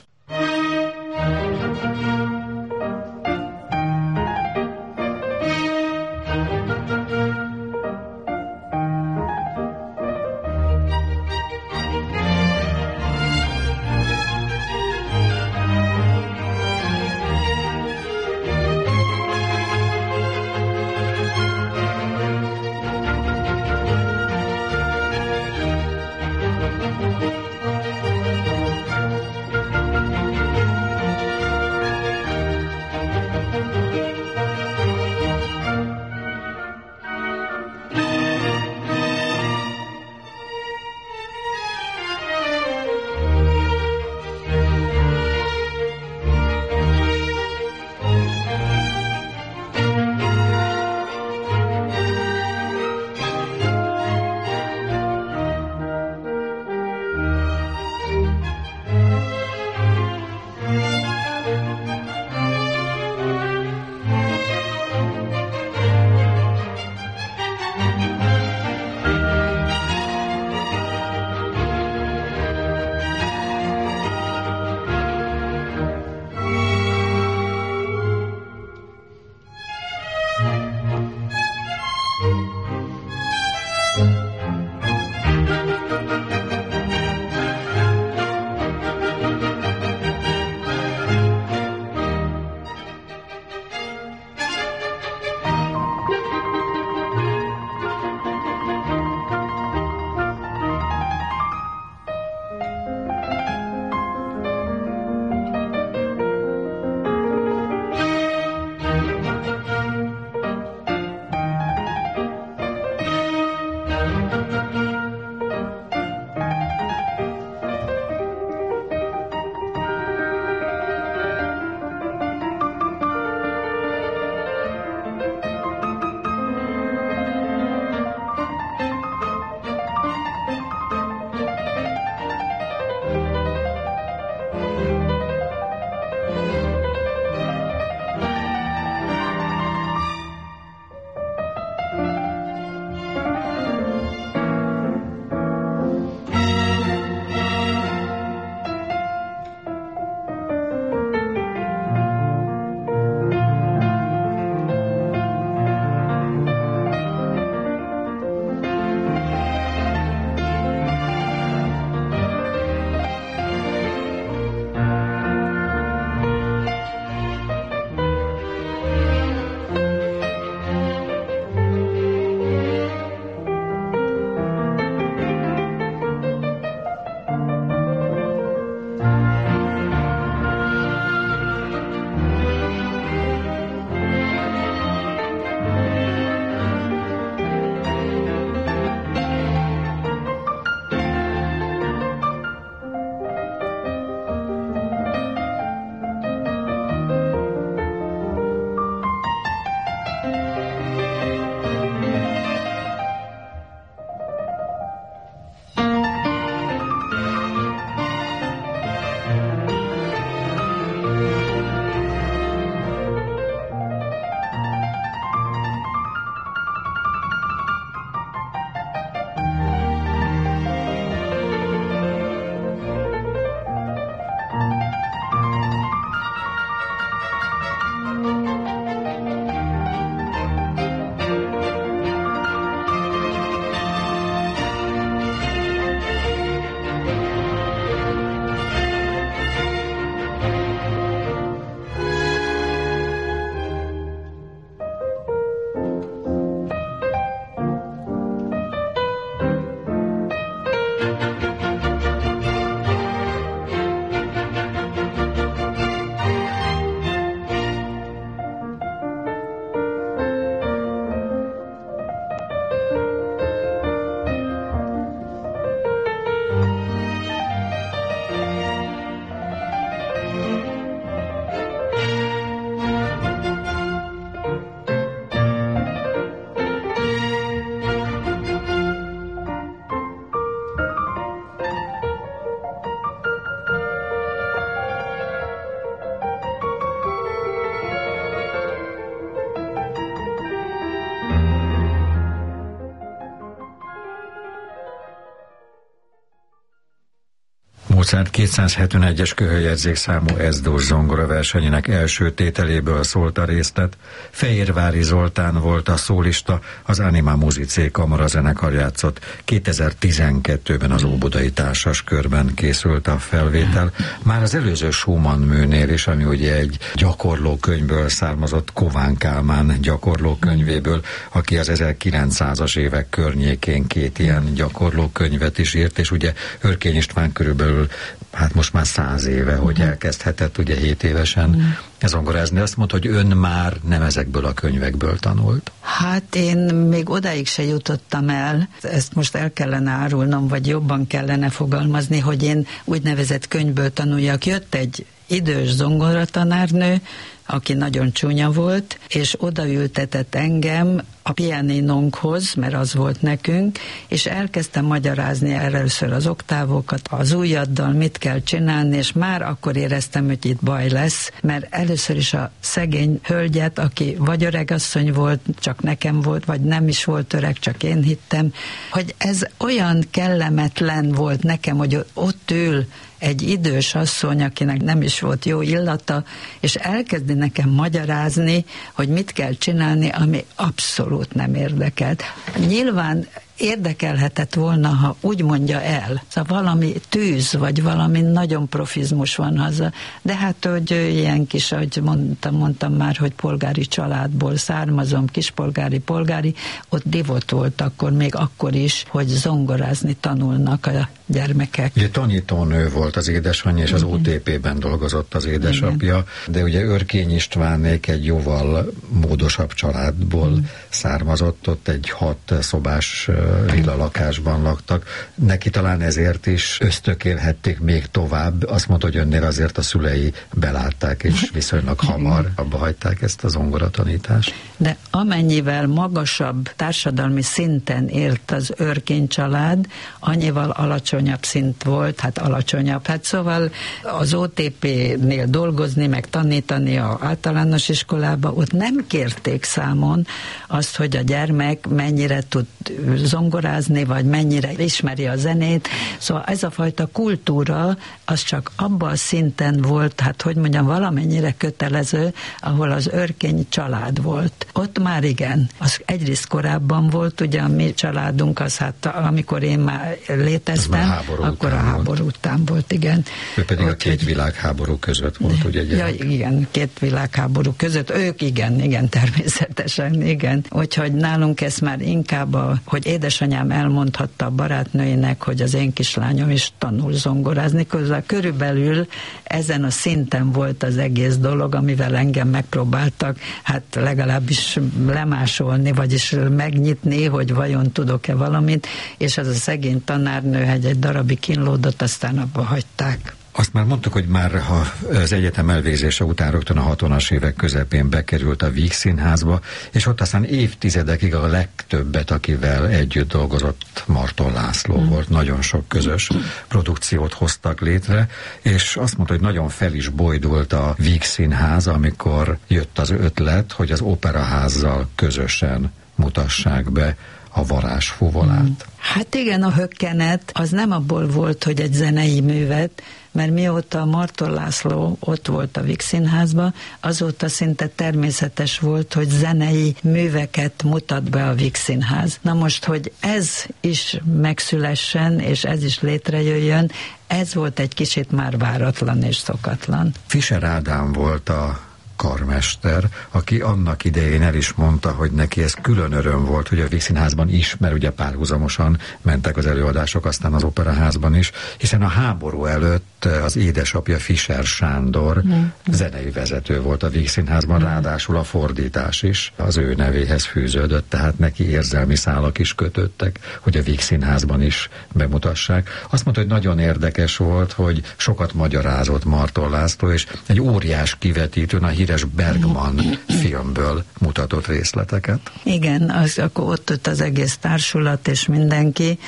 S4: Mozart kétszázhetvenegyes köhöljegyzékszámú es-dós zongora versenyének első tételéből szólt a részlet. Fehérvári Zoltán volt a szólista, az Anima Musicae kamarazenekar játszott. kétezer-tizenkettőben az Óbudai Társas Körben készült a felvétel. Már az előző Schumann műnél is, ami ugye egy gyakorlókönyvből származott, Kován Kálmán gyakorlókönyvéből, aki az ezerkilencszázas évek környékén két ilyen gyakorlókönyvet is írt, és ugye Örkény István körülbelül, hát most már száz éve, hogy elkezdhetett, ugye hét évesen zongorázni. Azt mondta, hogy ön már nem ezekből a könyvekből tanult.
S5: Hát én még odáig se jutottam el, ezt most el kellene árulnom, vagy jobban kellene fogalmazni, hogy én úgynevezett könyvből tanuljak. Jött egy idős zongoratanárnő, aki nagyon csúnya volt, és odaültetett engem a pianinónkhoz, mert az volt nekünk, és elkezdtem magyarázni először az oktávokat, az ujjaddal mit kell csinálni, és már akkor éreztem, hogy itt baj lesz, mert először is a szegény hölgyet, aki vagy öregasszony volt, csak nekem volt, vagy nem is volt öreg, csak én hittem, hogy ez olyan kellemetlen volt nekem, hogy ott ül egy idős asszony, akinek nem is volt jó illata, és elkezdi nekem magyarázni, hogy mit kell csinálni, ami abszolút nem érdekelt. Nyilván érdekelhetett volna, ha úgy mondja el. Szóval valami tűz, vagy valami nagyon profizmus van haza. De hát, hogy ilyen kis, ahogy mondtam, mondtam már, hogy polgári családból származom, kispolgári, polgári, ott divot volt akkor, még akkor is, hogy zongorázni tanulnak a gyermekek.
S4: Ugye tanítónő volt az édesanyja, és az o té pében dolgozott az édesapja, igen. De ugye Örkény Istvánék egy jóval módosabb családból mm. származott, ott egy hat szobás villa lakásban laktak. Neki talán ezért is ösztökélhették még tovább. Azt mondta, hogy önnél azért a szülei belátták, és viszonylag hamar abba hagyták ezt a zongoratanítást.
S5: De amennyivel magasabb társadalmi szinten élt az Örkény család, annyival alacsonyabb szint volt, hát alacsonyabb. Hát szóval az o té pénél dolgozni, meg tanítani az általános iskolába, ott nem kérték számon azt, hogy a gyermek mennyire tud zongorázni, vagy mennyire ismeri a zenét. Szóval ez a fajta kultúra, az csak abban a szinten volt, hát hogy mondjam, valamennyire kötelező, ahol az Örkény család volt. Ott már igen. Az egyrészt korábban volt, ugye a mi családunk az, hát amikor én már léteztem, már akkor a háború volt. után volt, igen.
S4: Ő pedig
S5: ott,
S4: a két világháború között volt, ugye?
S5: Ja, igen, két világháború között. Ők igen, igen, természetesen, igen. Úgyhogy nálunk ez már inkább, a, hogy édesanyám elmondhatta a barátnőinek, hogy az én kislányom is tanul zongorázni, közben körülbelül ezen a szinten volt az egész dolog, amivel engem megpróbáltak, hát legalábbis lemásolni, vagyis megnyitni, hogy vajon tudok-e valamit, és az a szegény tanárnő egy, egy darabig kínlódott, aztán abba hagyták.
S4: Azt már mondtuk, hogy már ha az egyetem elvégzése után rögtön a hatvanas évek közepén bekerült a Víg Színházba, és ott aztán évtizedekig a legtöbbet, akivel együtt dolgozott, Marton László mm. volt. Nagyon sok közös produkciót hoztak létre, és azt mondta, hogy nagyon fel is bojdult a Víg Színház, amikor jött az ötlet, hogy az Operaházzal közösen mutassák be a Varázsfuvolát.
S5: Hát igen, a hökkenet az nem abból volt, hogy egy zenei művet, mert mióta Marton László ott volt a Víg Színházban, azóta szinte természetes volt, hogy zenei műveket mutat be a Víg Színház. Na most, hogy ez is megszülessen, és ez is létrejöjjön, ez volt egy kicsit már váratlan és szokatlan.
S4: Fischer Ádám volt a karmester, aki annak idején el is mondta, hogy neki ez külön öröm volt, hogy a Víg Színházban is, mert ugye párhuzamosan mentek az előadások, aztán az Operaházban is, hiszen a háború előtt az édesapja Fischer Sándor mm. zenei vezető volt a Víg Színházban, mm. ráadásul a fordítás is az ő nevéhez fűződött, tehát neki érzelmi szálak is kötöttek, hogy a Víg Színházban is bemutassák. Azt mondta, hogy nagyon érdekes volt, hogy sokat magyarázott Marton László, és egy óriás kivetítőn, a híres Bergman filmből mutatott részleteket.
S5: Igen, az, akkor ott ott az egész társulat és mindenki,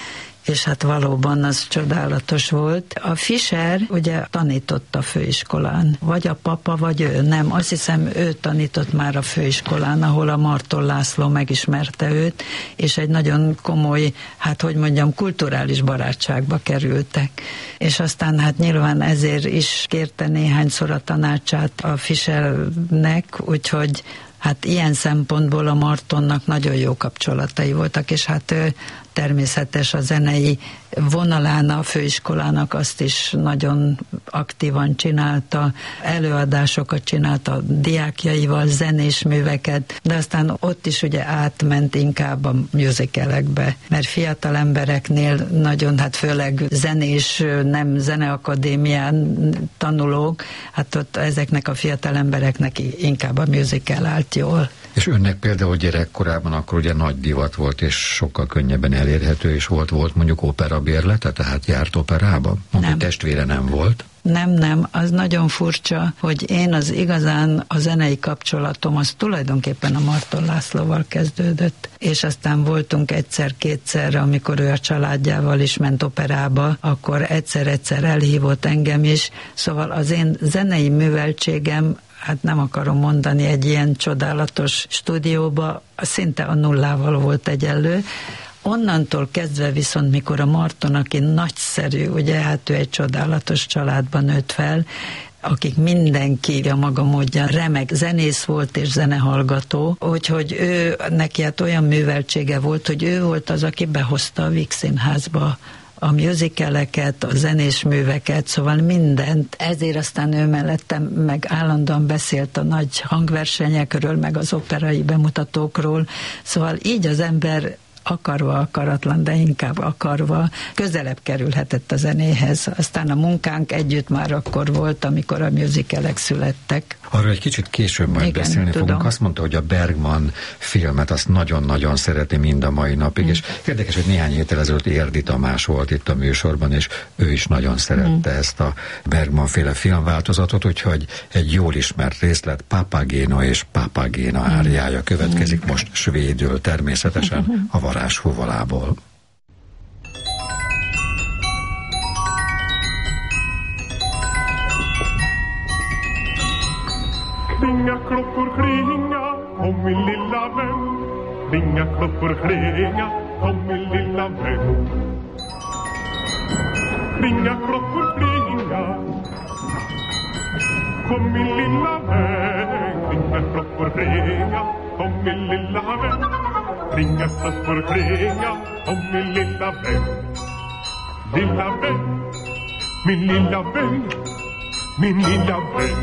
S5: és hát valóban az csodálatos volt. A Fischer ugye tanított a főiskolán, vagy a papa, vagy ő, nem, azt hiszem ő tanított már a főiskolán, ahol a Marton László megismerte őt, és egy nagyon komoly, hát hogy mondjam, kulturális barátságba kerültek. És aztán hát nyilván ezért is kérte néhányszor a tanácsát a Fischernek, úgyhogy hát ilyen szempontból a Martonnak nagyon jó kapcsolatai voltak, és hát ő természetes a zenei vonalán a főiskolának azt is nagyon aktívan csinálta, előadásokat csinálta a diákjaival, zenés műveket, de aztán ott is ugye átment inkább a musicalekbe, mert fiatal embereknél nagyon, hát főleg zenés, nem zeneakadémián tanulók, hát ott ezeknek a fiatal embereknek inkább a musical állt jól.
S4: És önnek például gyerekkorában akkor ugye nagy divat volt, és sokkal könnyebben elérhető, és volt, volt mondjuk operabérlete, tehát járt operába? Mondjuk testvére nem volt?
S5: Nem, nem, az nagyon furcsa, hogy én az igazán a zenei kapcsolatom az tulajdonképpen a Marton Lászlóval kezdődött, és aztán voltunk egyszer-kétszer, amikor ő a családjával is ment operába, akkor egyszer-egyszer elhívott engem is, szóval az én zenei műveltségem, hát nem akarom mondani, egy ilyen csodálatos stúdióba, szinte a nullával volt egyenlő. Onnantól kezdve viszont, mikor a Marton, aki nagyszerű, ugye hát ő egy csodálatos családban nőtt fel, akik mindenki a maga módján remek zenész volt és zenehallgató, úgyhogy ő, neki hát olyan műveltsége volt, hogy ő volt az, aki behozta a Víg Színházba a musicaleket, a zenés műveket, szóval mindent. Ezért aztán ő mellettem meg állandóan beszélt a nagy hangversenyekről, meg az operai bemutatókról, szóval így az ember akarva, akaratlan, de inkább akarva közelebb kerülhetett a zenéhez. Aztán a munkánk együtt már akkor volt, amikor a musicalek születtek.
S4: Arra egy kicsit később majd igen, beszélni tudom. fogunk. Azt mondta, hogy a Bergman filmet azt nagyon-nagyon szereti mind a mai napig, mm. és érdekes, hogy néhány héttel ezelőtt Érdi Tamás volt itt a műsorban, és ő is nagyon szerette mm. ezt a Bergman féle filmváltozatot, úgyhogy egy jól ismert részlet, Papageno és Papagena mm. áriája következik mm. most svédül, természetesen mm. a varázsfuvolából.
S8: Klinga klockor klinga, kom min lilla vän. Klinga klockor klinga, kom min lilla vän. Klinga klockor klinga, kom min lilla vän. Klinga klockor klinga, kom min lilla vän. Klinga klockor klinga, kom min lilla vän. Lilla vän, min lilla vän, min lilla vän.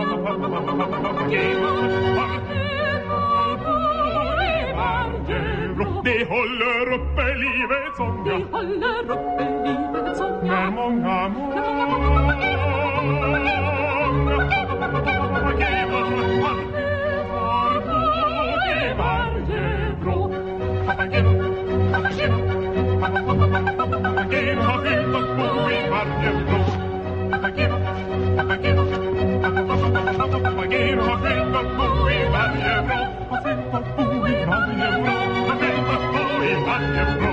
S9: Papageno, papageno, papageno, papageno, papageno, papageno,
S8: blå. Det håller uppe livets ånga. Det håller uppe livets ånga. När många, många papagenos har bo i varje vrå. Papageno, papageno, papageno har fyllt och bo i varje vrå. Papageno, papageno, papageno har fyllt och bo i varje vrå. Har fyllt och bo i varje vrå. Har fyllt och bo i varje vrå.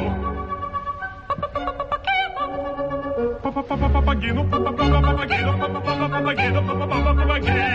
S8: Papageno, papageno, papageno, papageno, papageno.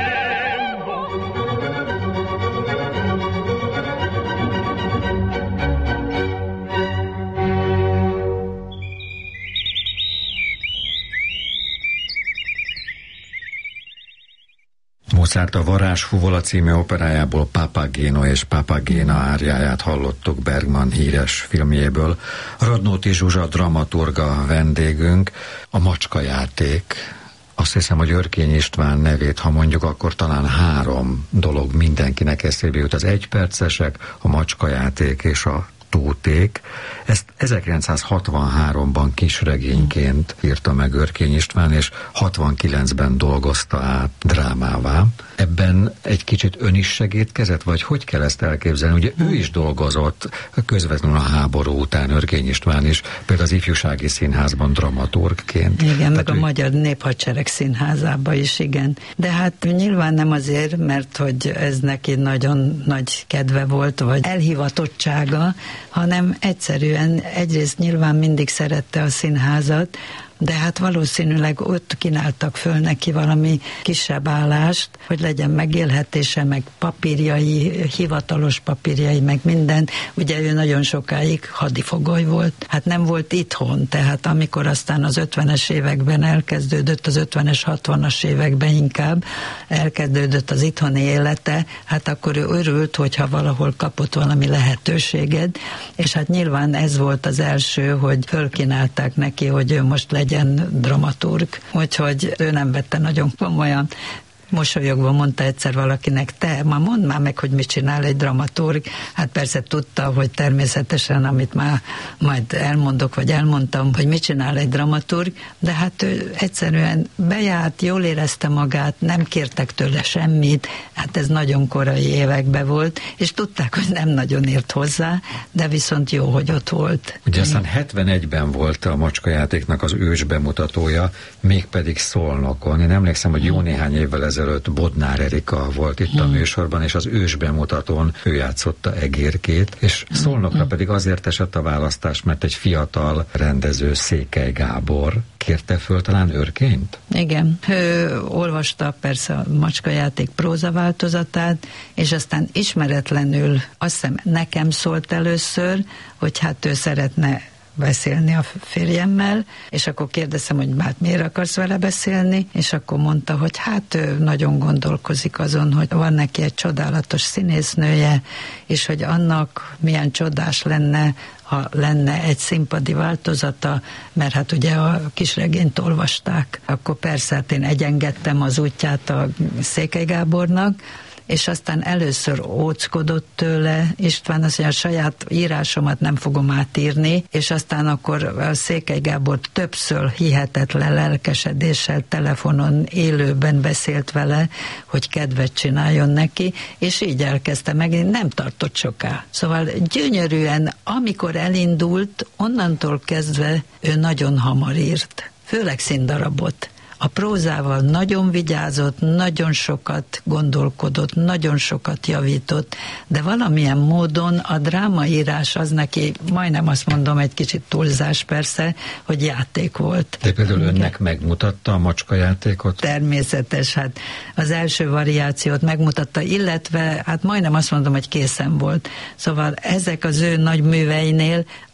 S4: Mozart a Varázsfuvola című operájából Papageno és Papagéna áriáját hallottuk Bergman híres filmjéből. Radnóti Zsuzsa dramaturga vendégünk. A macskajáték. Azt hiszem, hogy Örkény István nevét, ha mondjuk, akkor talán három dolog mindenkinek eszébe jut. Az egypercesek, a macskajáték és a tóték. Ezt ezerkilencszázhatvanháromban kisregényként írta meg Örkény István, és hatvankilencben dolgozta át drámává. Ebben egy kicsit ön is segítkezett, vagy hogy kell ezt elképzelni? Ugye ő is dolgozott közvetlenül a háború után, Örkény István is, például az Ifjúsági Színházban dramaturgként.
S5: Igen,
S4: Tehát
S5: meg
S4: ő...
S5: a Magyar Néphadsereg Színházába is, igen. De hát nyilván nem azért, mert hogy ez neki nagyon nagy kedve volt, vagy elhivatottsága, hanem egyszerűen egyrészt nyilván mindig szerette a színházat, de hát valószínűleg ott kínáltak föl neki valami kisebb állást, hogy legyen megélhetése, meg papírjai, hivatalos papírjai, meg minden. Ugye ő nagyon sokáig hadifogoly volt. Hát nem volt itthon, tehát amikor aztán az ötvenes években elkezdődött, az ötvenes, hatvanas években inkább elkezdődött az itthoni élete, hát akkor ő örült, hogyha valahol kapott valami lehetőséget, és hát nyilván ez volt az első, hogy fölkínálták neki, hogy ő most legyen dramaturg, úgyhogy ő nem vette nagyon komolyan. Mosolyogva mondta egyszer valakinek, te ma mondd már meg, hogy mit csinál egy dramaturg. Hát persze tudta, hogy természetesen, amit már majd elmondok, vagy elmondtam, hogy mit csinál egy dramaturg, de hát ő egyszerűen bejárt, jól érezte magát, nem kértek tőle semmit, hát ez nagyon korai években volt, és tudták, hogy nem nagyon ért hozzá, de viszont jó, hogy ott volt.
S4: Ugye aztán hetvenegyben volt a macskajátéknak az ős bemutatója, mégpedig Szolnokon. Én emlékszem, hogy jó néhány évvel ezelőtt Bodnár Erika volt itt a műsorban, és az ős bemutatón ő játszotta Egérkét, és Szolnokra pedig azért esett a választás, mert egy fiatal rendező, Székely Gábor kérte föl talán Örkényt?
S5: Igen. Ő olvasta persze a macskajáték prózaváltozatát, és aztán ismeretlenül azt hiszem nekem szólt először, hogy hát ő szeretne beszélni a férjemmel, és akkor kérdeztem, hogy hát miért akarsz vele beszélni, és akkor mondta, hogy hát ő nagyon gondolkozik azon, hogy van neki egy csodálatos színésznője, és hogy annak milyen csodás lenne, ha lenne egy színpadi változata, mert hát ugye a kisregényt olvasták. Akkor persze hát én egyengedtem az útját a Székely Gábornak, és aztán először óckodott tőle, István azt mondja, a saját írásomat nem fogom átírni, és aztán akkor a Székely Gábor többször hihetetlen lelkesedéssel telefonon élőben beszélt vele, hogy kedvet csináljon neki, és így elkezdte meg, nem tartott soká. Szóval gyönyörűen, amikor elindult, onnantól kezdve ő nagyon hamar írt, főleg színdarabot. A prózával nagyon vigyázott, nagyon sokat gondolkodott, nagyon sokat javított, de valamilyen módon a drámaírás az neki, majdnem azt mondom, egy kicsit túlzás persze, hogy játék volt.
S4: De például önnek megmutatta a macskajátékot?
S5: Természetes, hát az első variációt megmutatta, illetve hát majdnem azt mondom, hogy készen volt. Szóval ezek az ő nagy műveinél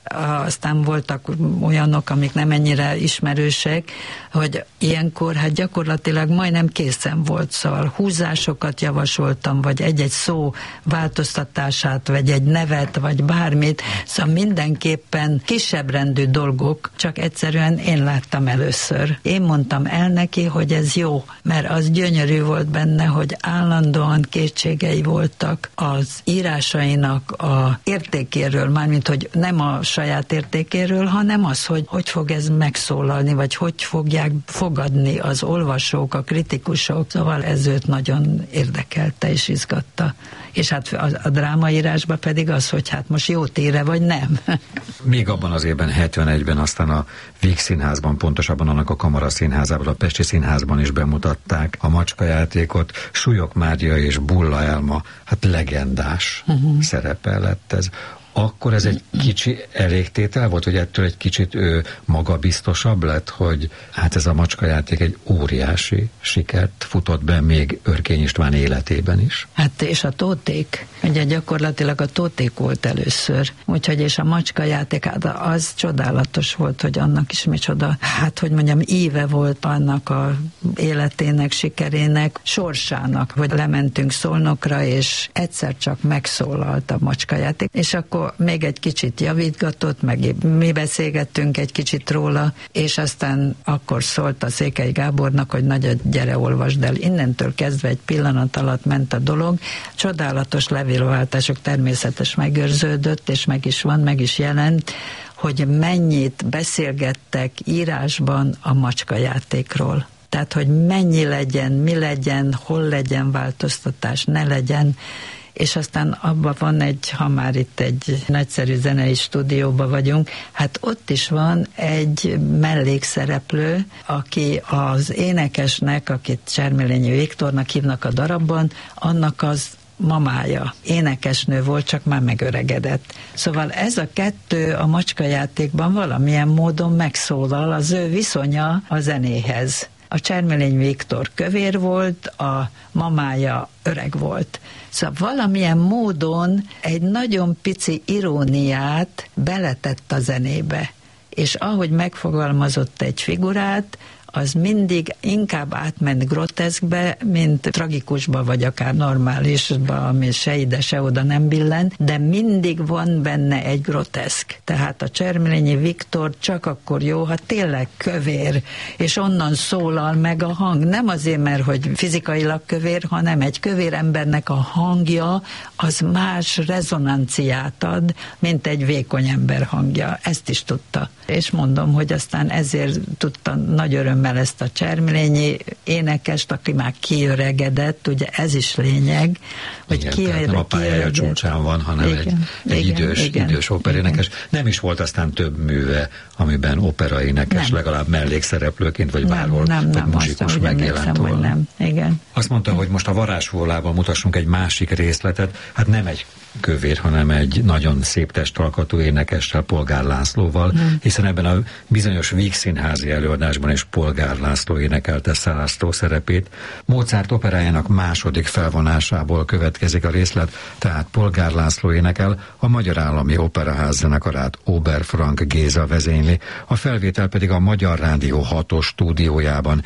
S5: aztán voltak olyanok, amik nem ennyire ismerősek, hogy ilyenkor hát gyakorlatilag majdnem készen volt, szóval húzásokat javasoltam, vagy egy-egy szó változtatását, vagy egy nevet, vagy bármit, szóval mindenképpen kisebbrendű dolgok, csak egyszerűen én láttam először. Én mondtam el neki, hogy ez jó, mert az gyönyörű volt benne, hogy állandóan kétségei voltak az írásainak a értékéről, mármint, hogy nem a saját értékéről, hanem az, hogy hogy fog ez megszólalni, vagy hogy fogják fogadni az olvasók, a kritikusok. Szóval ez őt nagyon érdekelte és izgatta. És hát a, a drámaírásban pedig az, hogy hát most jót ír-e, vagy nem.
S4: Még abban az évben, hetvenegyben aztán a Vígszínházban, pontosabban annak a Kamara Színházában, a Pesti Színházban is bemutatták a macskajátékot. Súlyog Mária és Bulla Elma, hát legendás uh-huh. szerepe lett ez. Akkor ez egy kicsi elégtétel volt, hogy ettől egy kicsit ő magabiztosabb lett, hogy hát ez a macskajáték egy óriási sikert futott be még Örkény István életében is.
S5: Hát és a Tóték, ugye gyakorlatilag a Tóték volt először, úgyhogy és a macskajáték, hát az csodálatos volt, hogy annak is micsoda, hát hogy mondjam, íve volt annak a életének, sikerének, sorsának, hogy lementünk Szolnokra, és egyszer csak megszólalt a macskajáték, és akkor még egy kicsit javítgatott, meg mi beszélgettünk egy kicsit róla, és aztán akkor szólt a Székely Gábornak, hogy nagy, gyere, olvasd el. Innentől kezdve egy pillanat alatt ment a dolog. Csodálatos levélváltások, természetes megőrződött, és meg is van, meg is jelent, hogy mennyit beszélgettek írásban a macskajátékról. Tehát, hogy mennyi legyen, mi legyen, hol legyen változtatás, ne legyen. És aztán abban van egy, ha már itt egy nagyszerű zenei stúdióban vagyunk, hát ott is van egy mellékszereplő, aki az énekesnek, akit Csermélényi Viktornak hívnak a darabban, annak az mamája. Énekesnő volt, csak már megöregedett. Szóval ez a kettő a macskajátékban valamilyen módon megszólal, az ő viszonya a zenéhez. A Csermélény Viktor kövér volt, a mamája öreg volt. Szóval valamilyen módon egy nagyon pici iróniát beletett a zenébe. És ahogy megfogalmazott egy figurát, az mindig inkább átment groteszkbe, mint tragikusba, vagy akár normálisba, ami se ide, se oda nem billen, de mindig van benne egy groteszk. Tehát a Csermélényi Viktor csak akkor jó, ha tényleg kövér, és onnan szólal meg a hang. Nem azért, mert hogy fizikailag kövér, hanem egy kövér embernek a hangja az más rezonanciát ad, mint egy vékony ember hangja. Ezt is tudta. És mondom, hogy aztán ezért tudta nagy örömmel ezt a Csermélényi énekest, aki már kiöregedett, ugye ez is lényeg, hogy
S4: igen, kiöre, nem a pályája csúcsán van, hanem igen, egy, egy igen, idős, igen, idős operaénekes. Nem is volt aztán több műve, amiben operaénekes, legalább mellékszereplőként, vagy nem, bárhol,
S5: nem,
S4: vagy
S5: nem,
S4: muzsikus megjelent volna.
S5: Nem. Igen.
S4: Azt mondta, hogy most a Varázshólában mutassunk egy másik részletet, hát nem egy kövér, hanem egy nagyon szép testalkatú énekessel, Polgár Lászlóval, hmm. hiszen ebben a bizonyos Vígszínházi előadásban is Polgár László énekelte Szászló szerepét. Mozart operájának második felvonásából következik a részlet, tehát Polgár László énekel, a Magyar Állami Operaház zenekarát Oberfrank Géza vezényli, a felvétel pedig a Magyar Rádió hatos stúdiójában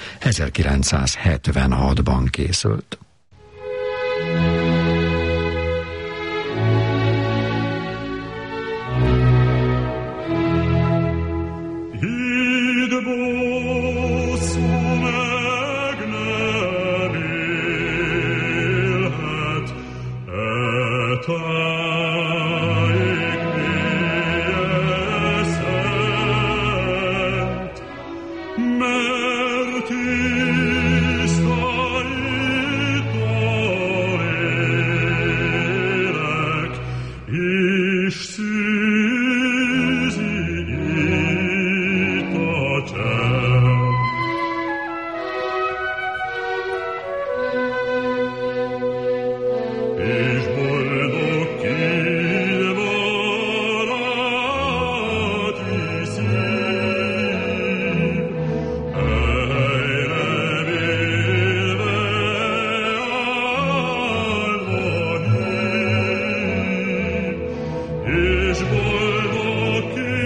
S4: ezerkilencszázhetvenhatban készült.
S8: és boldog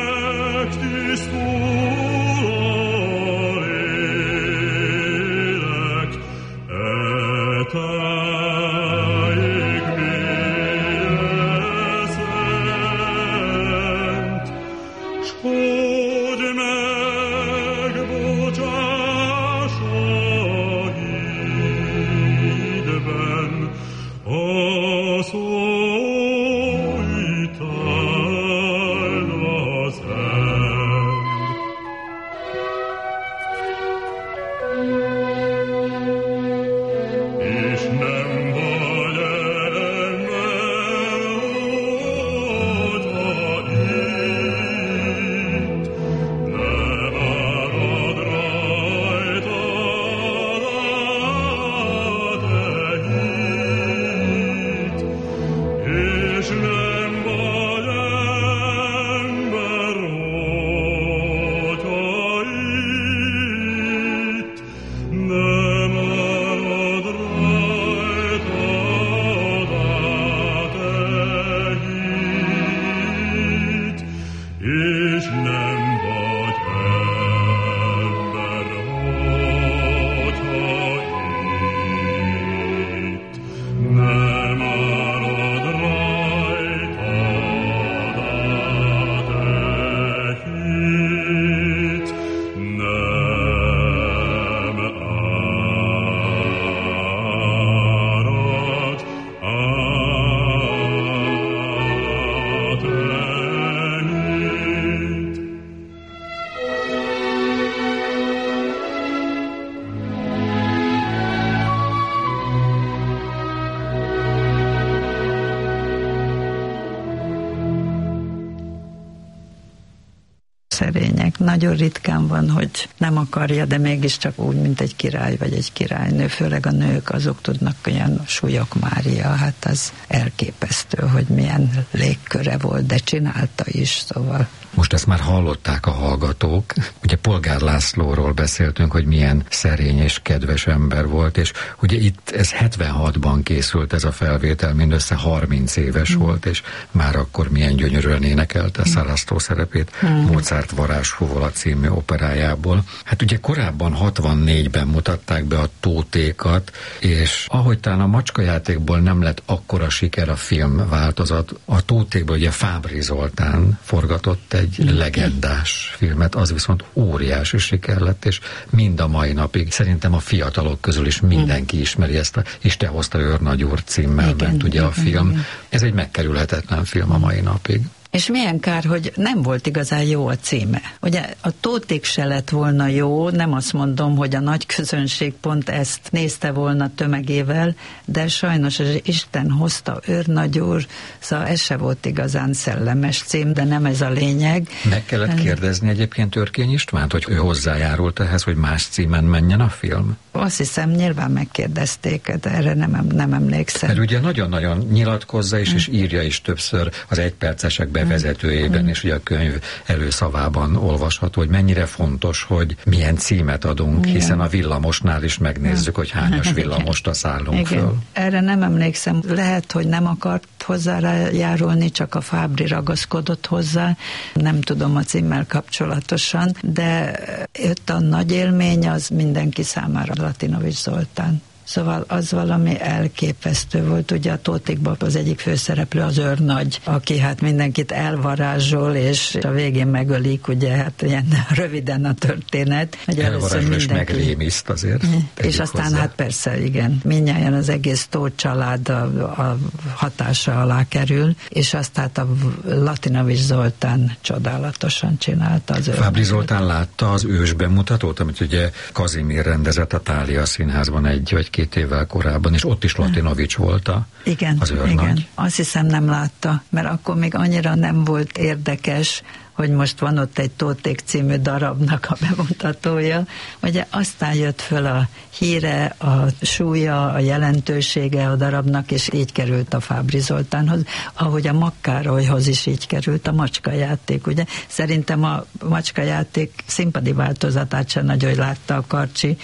S5: szerények. Nagyon ritkán van, hogy nem akarja, de mégiscsak úgy, mint egy király vagy egy királynő, főleg a nők, azok tudnak olyan súlyok Mária, hát az elképesztő, hogy milyen légköre volt, de csinálta is, szóval.
S4: Most ezt már hallották a hallgatók. Ugye Polgár Lászlóról beszéltünk, hogy milyen szerény és kedves ember volt, és ugye itt ez hetvenhatban készült ez a felvétel, mindössze harminc éves mm. volt, és már akkor milyen gyönyörűen énekelte mm. Sarastó szerepét mm. Mozart Varázsfuvola című operájából. Hát ugye korábban hatvannégyben mutatták be a Tótékat, és ahogy talán a Macskajátékból nem lett akkora siker a film változat, a Tótékból ugye Fábry Zoltán forgatott egy legendás filmet, az viszont óriási siker lett, és mind a mai napig szerintem a fiatalok közül is mindenki ismeri ezt a És te hozta őrnagy úr címmel igen, ment ugye igen, a film. Igen. Ez egy megkerülhetetlen film a mai napig.
S5: És milyen kár, hogy nem volt igazán jó a címe. Ugye a Tóték se lett volna jó, nem azt mondom, hogy a nagy közönség pont ezt nézte volna tömegével, de sajnos az Isten hozta őrnagy úr, szóval ez se volt igazán szellemes cím, de nem ez a lényeg.
S4: Meg kellett kérdezni egyébként Örkény Istvánt, hogy ő hozzájárult ehhez, hogy más címen menjen a film?
S5: Azt hiszem, nyilván megkérdezték, de erre nem, nem emlékszem.
S4: Mert ugye nagyon-nagyon nyilatkozza is, és írja is többször az egypercesek bevezetőjében, és ugye a könyv előszavában olvasható, hogy mennyire fontos, hogy milyen címet adunk, igen. hiszen a villamosnál is megnézzük, hogy hányas villamosra szállunk igen. föl.
S5: Erre nem emlékszem. Lehet, hogy nem akart hozzájárulni, csak a Fábry ragaszkodott hozzá. Nem tudom a címmel kapcsolatosan, de ott a nagy élmény az mindenki számára Latinovics Zoltán. Szóval az valami elképesztő volt, ugye a Tótékban az egyik főszereplő az őrnagy, aki hát mindenkit elvarázsol, és a végén megölik, ugye hát ilyen röviden a történet.
S4: Elvarázsol és megrémiszt azért.
S5: És aztán hozzá. Hát persze, igen, mindnyájan az egész Tóth család a, a hatása alá kerül, és azt hát a Latinovics Zoltán csodálatosan csinálta az őrnagyot.
S4: Fábry Zoltán látta az ős bemutatót, amit ugye Kazimír rendezett a Thália Színházban egy vagy két évvel korábban, és ott is Latinovics volt a,
S5: igen,
S4: az őrnagy.
S5: Igen, azt hiszem nem látta, mert akkor még annyira nem volt érdekes, hogy most van ott egy Tóték című darabnak a bemutatója. Ugye aztán jött föl a híre, a súlya, a jelentősége a darabnak, és így került a Fábry Zoltánhoz, ahogy a Makkárolyhoz is így került a Macskajáték, ugye? Szerintem a Macskajáték színpadi változatát sem nagyon látta a Karcsi,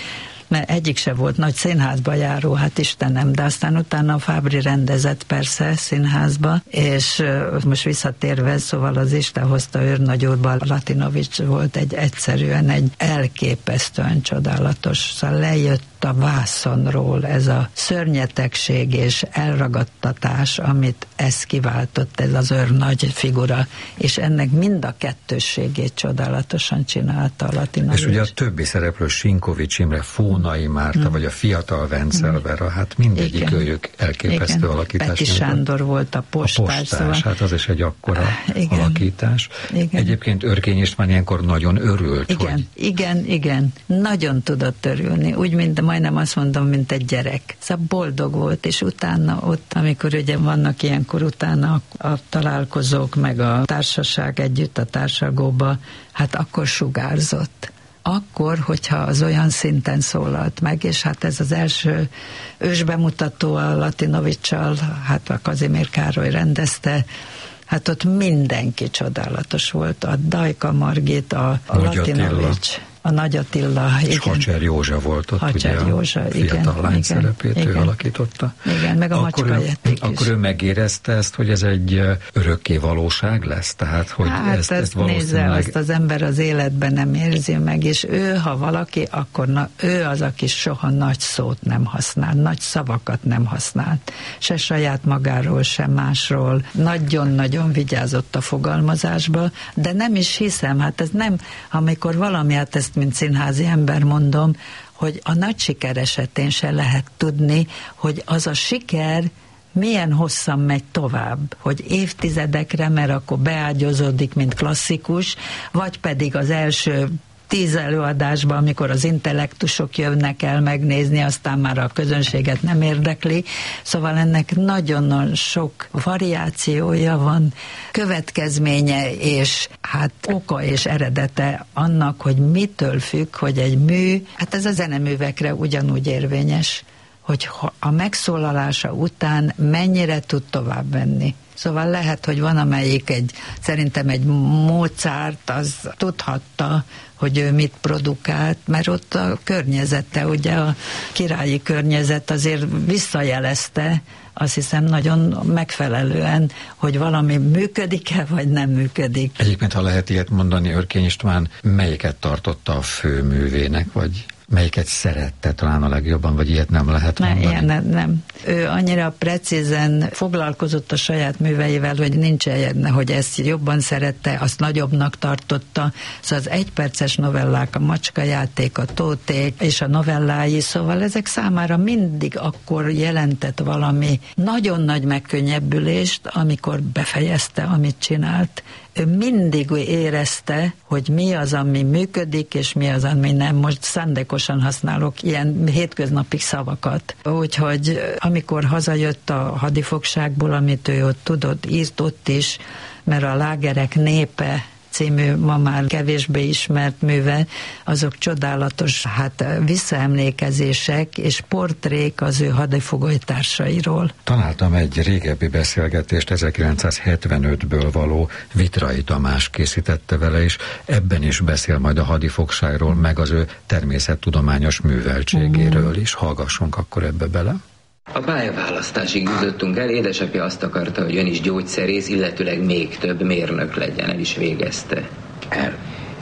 S5: mert egyik se volt nagy színházba járó, hát Istenem, de aztán utána a Fábri rendezett persze színházba, és most visszatérve, szóval az Isten hozta őrnagyúrba, Latinovics volt egy egyszerűen egy elképesztően csodálatos, szóval lejött a vászonról ez a szörnyetegség és elragadtatás, amit ez kiváltott, ez az őrnagy figura, és ennek mind a kettősségét csodálatosan csinálta a Latinovics.
S4: És ugye a többi szereplő, Sinkovics Imre, Fónai Márta, hmm. vagy a fiatal Vencel Vera, hát mindegyik őjük elképesztő igen. alakítás.
S5: Peti Sándor volt a postás. A postás,
S4: szóval... hát az is egy akkora
S5: igen.
S4: alakítás. Igen. Egyébként Örkény István ilyenkor nagyon örült.
S5: Igen,
S4: hogy...
S5: igen, igen. Nagyon tudott örülni, úgy, mint majdnem azt mondom, mint egy gyerek. Szóval boldog volt, és utána ott, amikor ugye vannak ilyenkor utána a, a találkozók, meg a társaság együtt a társalgóba, hát akkor sugárzott. Akkor, hogyha az olyan szinten szólalt meg, és hát ez az első ősbemutató a Latinovics-sal, hát a Kazimír Károly rendezte, hát ott mindenki csodálatos volt. A Dajka Margit, a, a Latinovics, a Nagy Attila.
S4: És Hacser Józsa volt ott,
S5: Hacser
S4: ugye
S5: Józsa,
S4: a fiatal
S5: igen,
S4: lány
S5: igen,
S4: szerepét
S5: igen.
S4: ő alakította.
S5: Igen, meg a
S4: akkor
S5: Macska
S4: ő,
S5: Jették is.
S4: Akkor ő megérezte ezt, hogy ez egy örökké valóság lesz? Tehát, hogy
S5: hát
S4: ezt,
S5: ezt,
S4: ezt valószínűleg...
S5: nézze, azt az ember az életben nem érzi meg, és ő, ha valaki, akkor na, ő az, aki soha nagy szót nem használ, nagy szavakat nem használt. Se saját magáról, se másról. Nagyon-nagyon vigyázott a fogalmazásba, de nem is hiszem, hát ez nem, amikor valami, hát ezt mint színházi ember mondom, hogy a nagy siker esetén se lehet tudni, hogy az a siker milyen hosszan megy tovább, hogy évtizedekre, mert akkor beágyazódik, mint klasszikus, vagy pedig az első tíz előadásban, amikor az intellektusok jönnek el megnézni, aztán már a közönséget nem érdekli. Szóval ennek nagyon sok variációja van, következménye és hát oka és eredete annak, hogy mitől függ, hogy egy mű, hát ez a zeneművekre ugyanúgy érvényes, hogy a megszólalása után mennyire tud tovább venni. Szóval lehet, hogy van amelyik egy, szerintem egy Mozart, az tudhatta, hogy ő mit produkált, mert ott a környezete, ugye a királyi környezet azért visszajelezte, azt hiszem nagyon megfelelően, hogy valami működik-e, vagy nem működik.
S4: Egyébként, ha lehet ilyet mondani, Örkény István melyiket tartotta a főművének, vagy melyiket szerette talán a legjobban, vagy ilyet nem lehet mondani?
S5: Ne, ilyen nem, nem. Ő annyira precízen foglalkozott a saját műveivel, hogy nincs ilyen, hogy ezt jobban szerette, azt nagyobbnak tartotta. Szóval az egyperces novellák, a Macska Játék, a Tóték és a novellái, szóval ezek számára mindig akkor jelentett valami nagyon nagy megkönnyebbülést, amikor befejezte, amit csinált. Ő mindig érezte, hogy mi az, ami működik, és mi az, ami nem. Most szándékosan használok ilyen hétköznapi szavakat. Úgyhogy amikor hazajött a hadifogságból, amit ő ott tudott, írt ott is, mert a Lágerek népe című, ma már kevésbé ismert műve, azok csodálatos hát visszaemlékezések és portrék az ő hadifogolytársairól.
S4: Találtam egy régebbi beszélgetést, ezerkilencszázhetvenötből való, Vitrai Tamás készítette vele, és ebben is beszél majd a hadifogságról, meg az ő természettudományos műveltségéről is. Hallgassunk akkor ebbe bele.
S9: A pályaválasztásig jutottunk el, édesapja azt akarta, hogy ön is gyógyszerész, illetőleg még több mérnök legyen, el is végezte.
S10: El.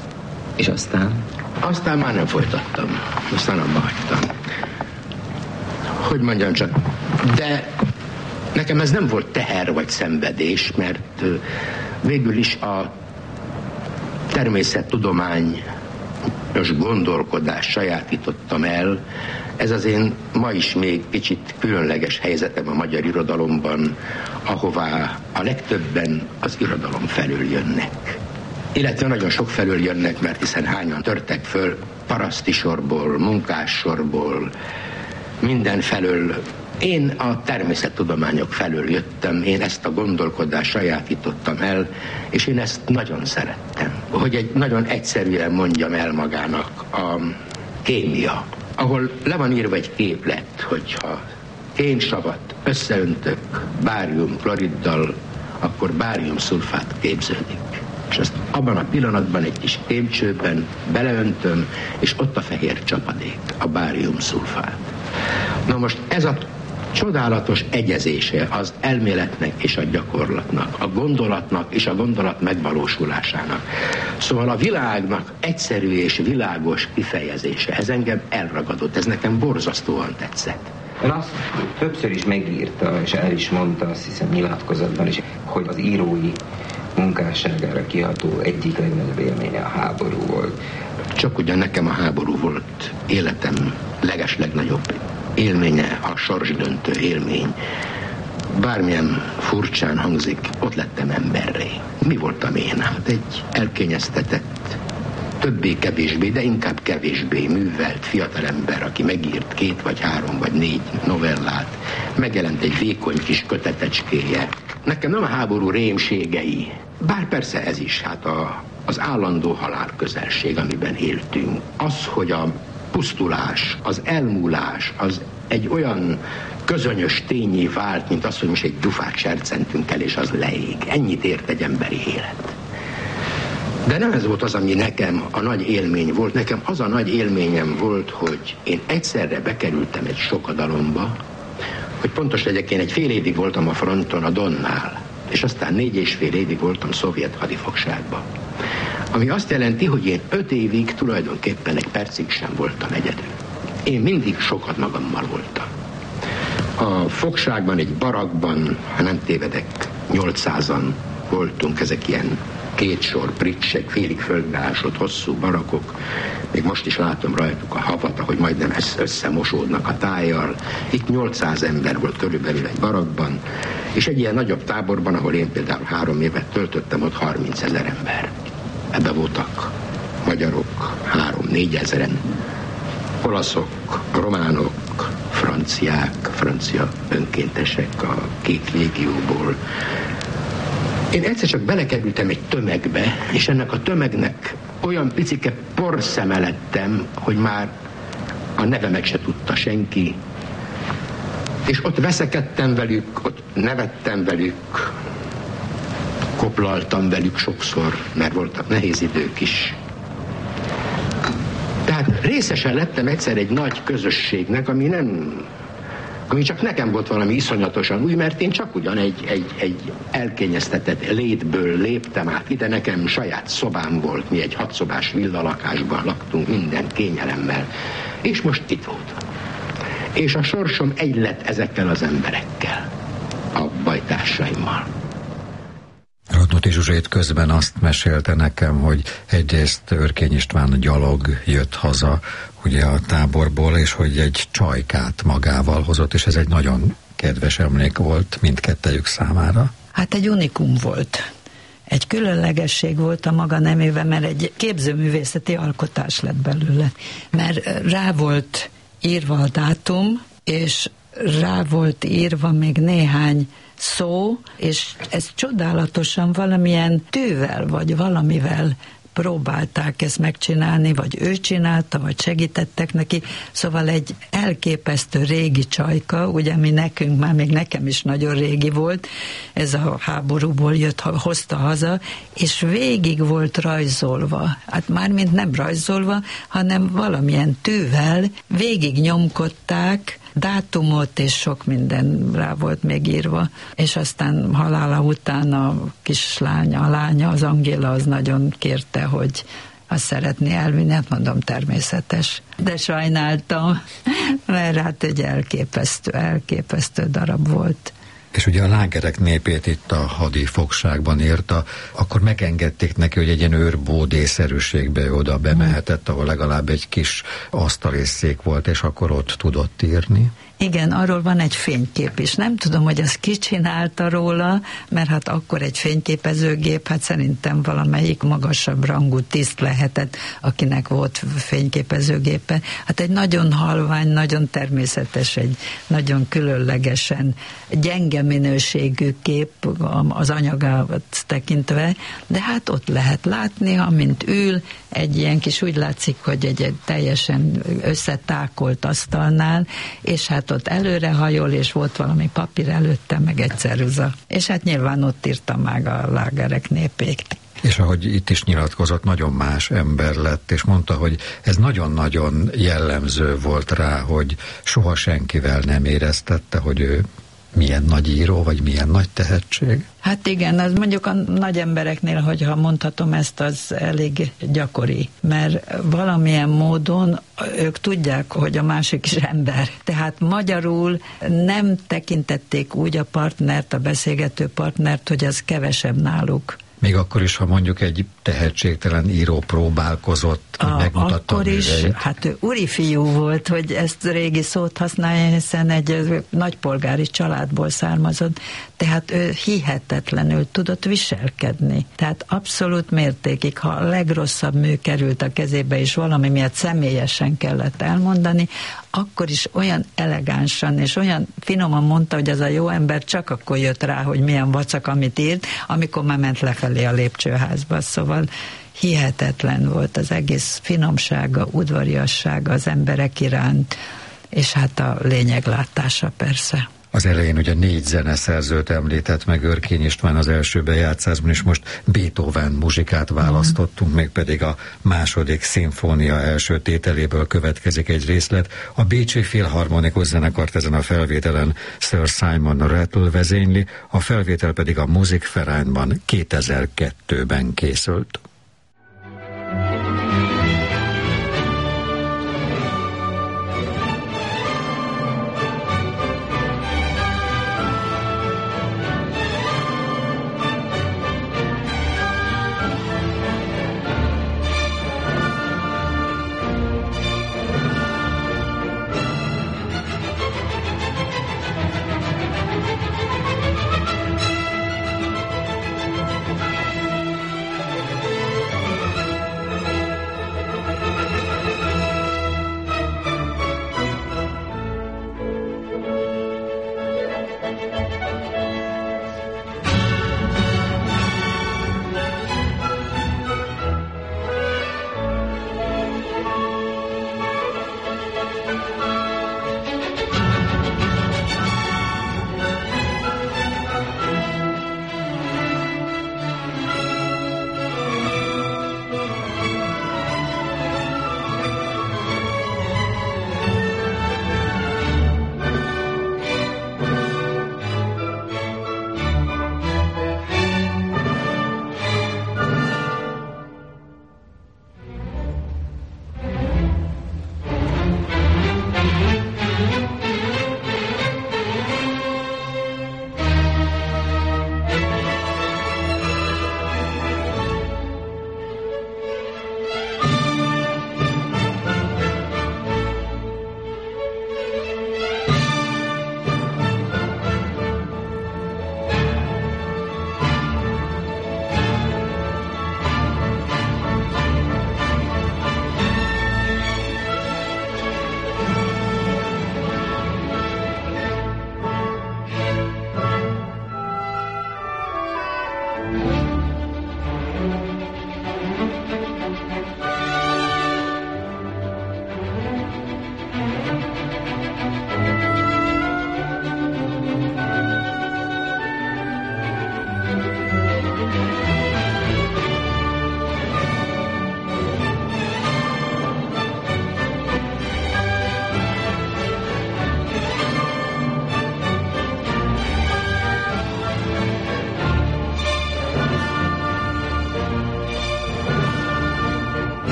S9: És aztán?
S10: Aztán már nem folytattam. Aztán abba hagytam. Hogy mondjam csak, de nekem ez nem volt teher vagy szenvedés, mert végül is a természettudományos gondolkodás sajátítottam el. Ez az én ma is még kicsit különleges helyzetem a magyar irodalomban, ahová a legtöbben az irodalom felől jönnek. Illetve nagyon sok felől jönnek, mert hiszen hányan törtek föl paraszti sorból, munkás sorból, minden felől. Én a természettudományok felől jöttem, én ezt a gondolkodást sajátítottam el, és én ezt nagyon szerettem. Hogy egy nagyon egyszerűen mondjam el magának, a kémia, ahol le van írva egy képlet, hogyha kénsavat összeöntök bárium kloriddal, akkor bárium szulfát képződik. és azt abban a pillanatban egy kis témcsőben beleöntöm, és ott a fehér csapadék, a báriumszulfát. Na most ez a csodálatos egyezése az elméletnek és a gyakorlatnak, a gondolatnak és a gondolat megvalósulásának. Szóval a világnak egyszerű és világos kifejezése, ez engem elragadott, ez nekem borzasztóan tetszett.
S9: Ön azt többször is megírta, és el is mondta, azt hiszem nyilatkozatban is, hogy az írói munkásságára kiható egyik legnagyobb élménye a háború volt.
S10: Csak ugyan nekem a háború volt életem legeslegnagyobb élménye, a sorsdöntő élmény. Bármilyen furcsán hangzik, ott lettem emberré. Mi voltam én? Hát egy elkényeztetett, többé-kevésbé, de inkább kevésbé művelt fiatalember, aki megírt két vagy három vagy négy novellát, megjelent egy vékony kis kötetecskéje. Nekem nem a háború rémségei, bár persze ez is, hát a, az állandó halál közelség, amiben éltünk. Az, hogy a pusztulás, az elmúlás, az egy olyan közönyös tényé vált, mint az, hogy most egy gyufát sercentünk el, és az leég. Ennyit ért egy emberi élet. De nem ez volt az, ami nekem a nagy élmény volt. Nekem az a nagy élményem volt, hogy én egyszerre bekerültem egy sokadalomba, hogy pontos legyek, én egy fél évig voltam a fronton a Donnál, és aztán négy és fél évig voltam szovjet hadifogságban. Ami azt jelenti, hogy én öt évig tulajdonképpen egy percig sem voltam egyedül. Én mindig sokat magammal voltam. A fogságban, egy barakban, ha nem tévedek, nyolcszázan voltunk, ezek ilyen két sor pritsek, félig földbe ásott hosszú barakok. Még most is látom rajtuk a havat, ahogy majdnem összemosódnak a tájjal. Itt nyolcszáz ember volt körülbelül egy barakban, és egy ilyen nagyobb táborban, ahol én például három évet töltöttem, ott harmincezer ember. Ebbe voltak magyarok, három-négy ezeren, olaszok, románok, franciák, francia önkéntesek a két légióból. Én egyszer csak belekerültem egy tömegbe, és ennek a tömegnek olyan picike porszeme lettem, hogy már a nevemet se tudta senki. És ott veszekedtem velük, ott nevettem velük, koplaltam velük sokszor, mert voltak nehéz idők is. Tehát részesen lettem egyszer egy nagy közösségnek, ami nem... ami csak nekem volt valami iszonyatosan új, mert én csak ugyan egy, egy, egy elkényeztetett létből léptem át. Ide nekem saját szobám volt, mi egy hatszobás villalakásban laktunk minden kényelemmel, és most itt voltam. És a sorsom egy lett ezekkel az emberekkel, a bajtársaimmal.
S4: Radnóti Zsuzsét közben azt mesélte nekem, hogy egyrészt Örkény István gyalog jött haza ugye a táborból, és hogy egy csajkát magával hozott, és ez egy nagyon kedves emlék volt mindkettejük számára.
S5: Hát egy unikum volt. Egy különlegesség volt a maga nemében, mert egy képzőművészeti alkotás lett belőle. Mert rá volt írva a dátum, és rá volt írva még néhány szó, és ez csodálatosan valamilyen tűvel, vagy valamivel próbálták ezt megcsinálni, vagy ő csinálta, vagy segítettek neki. Szóval egy elképesztő régi csajka, ugye mi nekünk, már még nekem is nagyon régi volt, ez a háborúból jött, hozta haza, és végig volt rajzolva. Hát mármint nem rajzolva, hanem valamilyen tűvel végig nyomkodták, dátumot és sok minden rá volt még írva, és aztán halála után a kislánya, a lánya, az Angéla, az nagyon kérte, hogy azt szeretné elvinni, hát mondom, természetes. De sajnáltam, mert hát egy elképesztő, elképesztő darab volt.
S4: És ugye a lágerek népét itt a hadi fogságban írta, akkor megengedték neki, hogy egy ilyen őrbódészerűségbe oda bemehetett, ahol legalább egy kis asztalészék volt, és akkor ott tudott írni.
S5: Igen, arról van egy fénykép is. Nem tudom, hogy az ki csinálta róla, mert hát akkor egy fényképezőgép, hát szerintem valamelyik magasabb rangú tiszt lehetett, akinek volt fényképezőgépe. Hát egy nagyon halvány, nagyon természetes, egy nagyon különlegesen gyenge minőségű kép az anyagát tekintve, de hát ott lehet látni, amint ül, egy ilyen kis, úgy látszik, hogy egy, egy teljesen összetákolt asztalnál, és hát ott előrehajol, és volt valami papír előtte, meg egy ceruza. És hát nyilván ott írta meg a lágerek népét.
S4: És ahogy itt is nyilatkozott, nagyon más ember lett, és mondta, hogy ez nagyon-nagyon jellemző volt rá, hogy soha senkivel nem éreztette, hogy ő milyen nagy író, vagy milyen nagy tehetség.
S5: Hát igen, az mondjuk a nagy embereknél, hogyha mondhatom ezt, az elég gyakori, mert valamilyen módon ők tudják, hogy a másik is ember. Tehát magyarul nem tekintették úgy a partnert, a beszélgető partnert, hogy az kevesebb náluk.
S4: Még akkor is, ha mondjuk egy tehetségtelen író próbálkozott, hogy
S5: a,
S4: megmutatta
S5: akkor
S4: a
S5: is,
S4: műveit.
S5: hát ő úri fiú volt, hogy ezt régi szót használja, hiszen egy nagypolgári családból származott, tehát ő hihetetlenül tudott viselkedni. Tehát abszolút mértékig, ha a legrosszabb mű került a kezébe, és valami miatt személyesen kellett elmondani, akkor is olyan elegánsan és olyan finoman mondta, hogy ez a jó ember csak akkor jött rá, hogy milyen vacak, amit írt, amikor már ment lefelé a lépcsőházba. Szóval hihetetlen volt az egész finomsága, udvariassága az emberek iránt, és hát a lényeglátása persze.
S4: Az elején ugye négy zeneszerzőt említett meg Örkény István az első bejátszásban, és most Beethoven muzsikát választottunk, még pedig a második szimfónia első tételéből következik egy részlet. A Bécsi Filharmonikus Zenekart ezen a felvételen Sir Simon Rattle vezényli, a felvétel pedig a Musikvereinben kétezer-kettőben készült.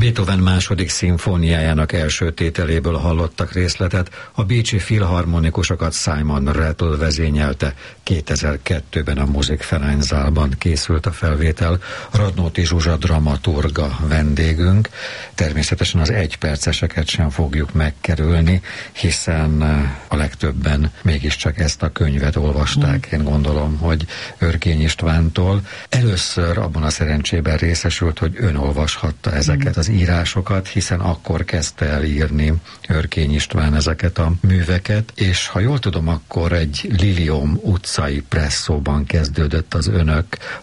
S4: Beethoven második szimfóniájának első tételéből hallottak részletet, a bécsi filharmonikusokat Simon Rattle vezényelte. kétezer-kettőben a Musikvereinszálban készült a felvétel. Radnóti Zsuzsa dramaturga vendégünk. Természetesen az egyperceseket sem fogjuk megkerülni, hiszen a legtöbben mégiscsak ezt a könyvet olvasták, én gondolom, hogy Örkény Istvántól. Először abban a szerencsében részesült, hogy ön olvashatta ezeket az írásokat, hiszen akkor kezdte el írni Örkény István ezeket a műveket, és ha jól tudom, akkor egy Lilium utcai presszóban kezdődött az önök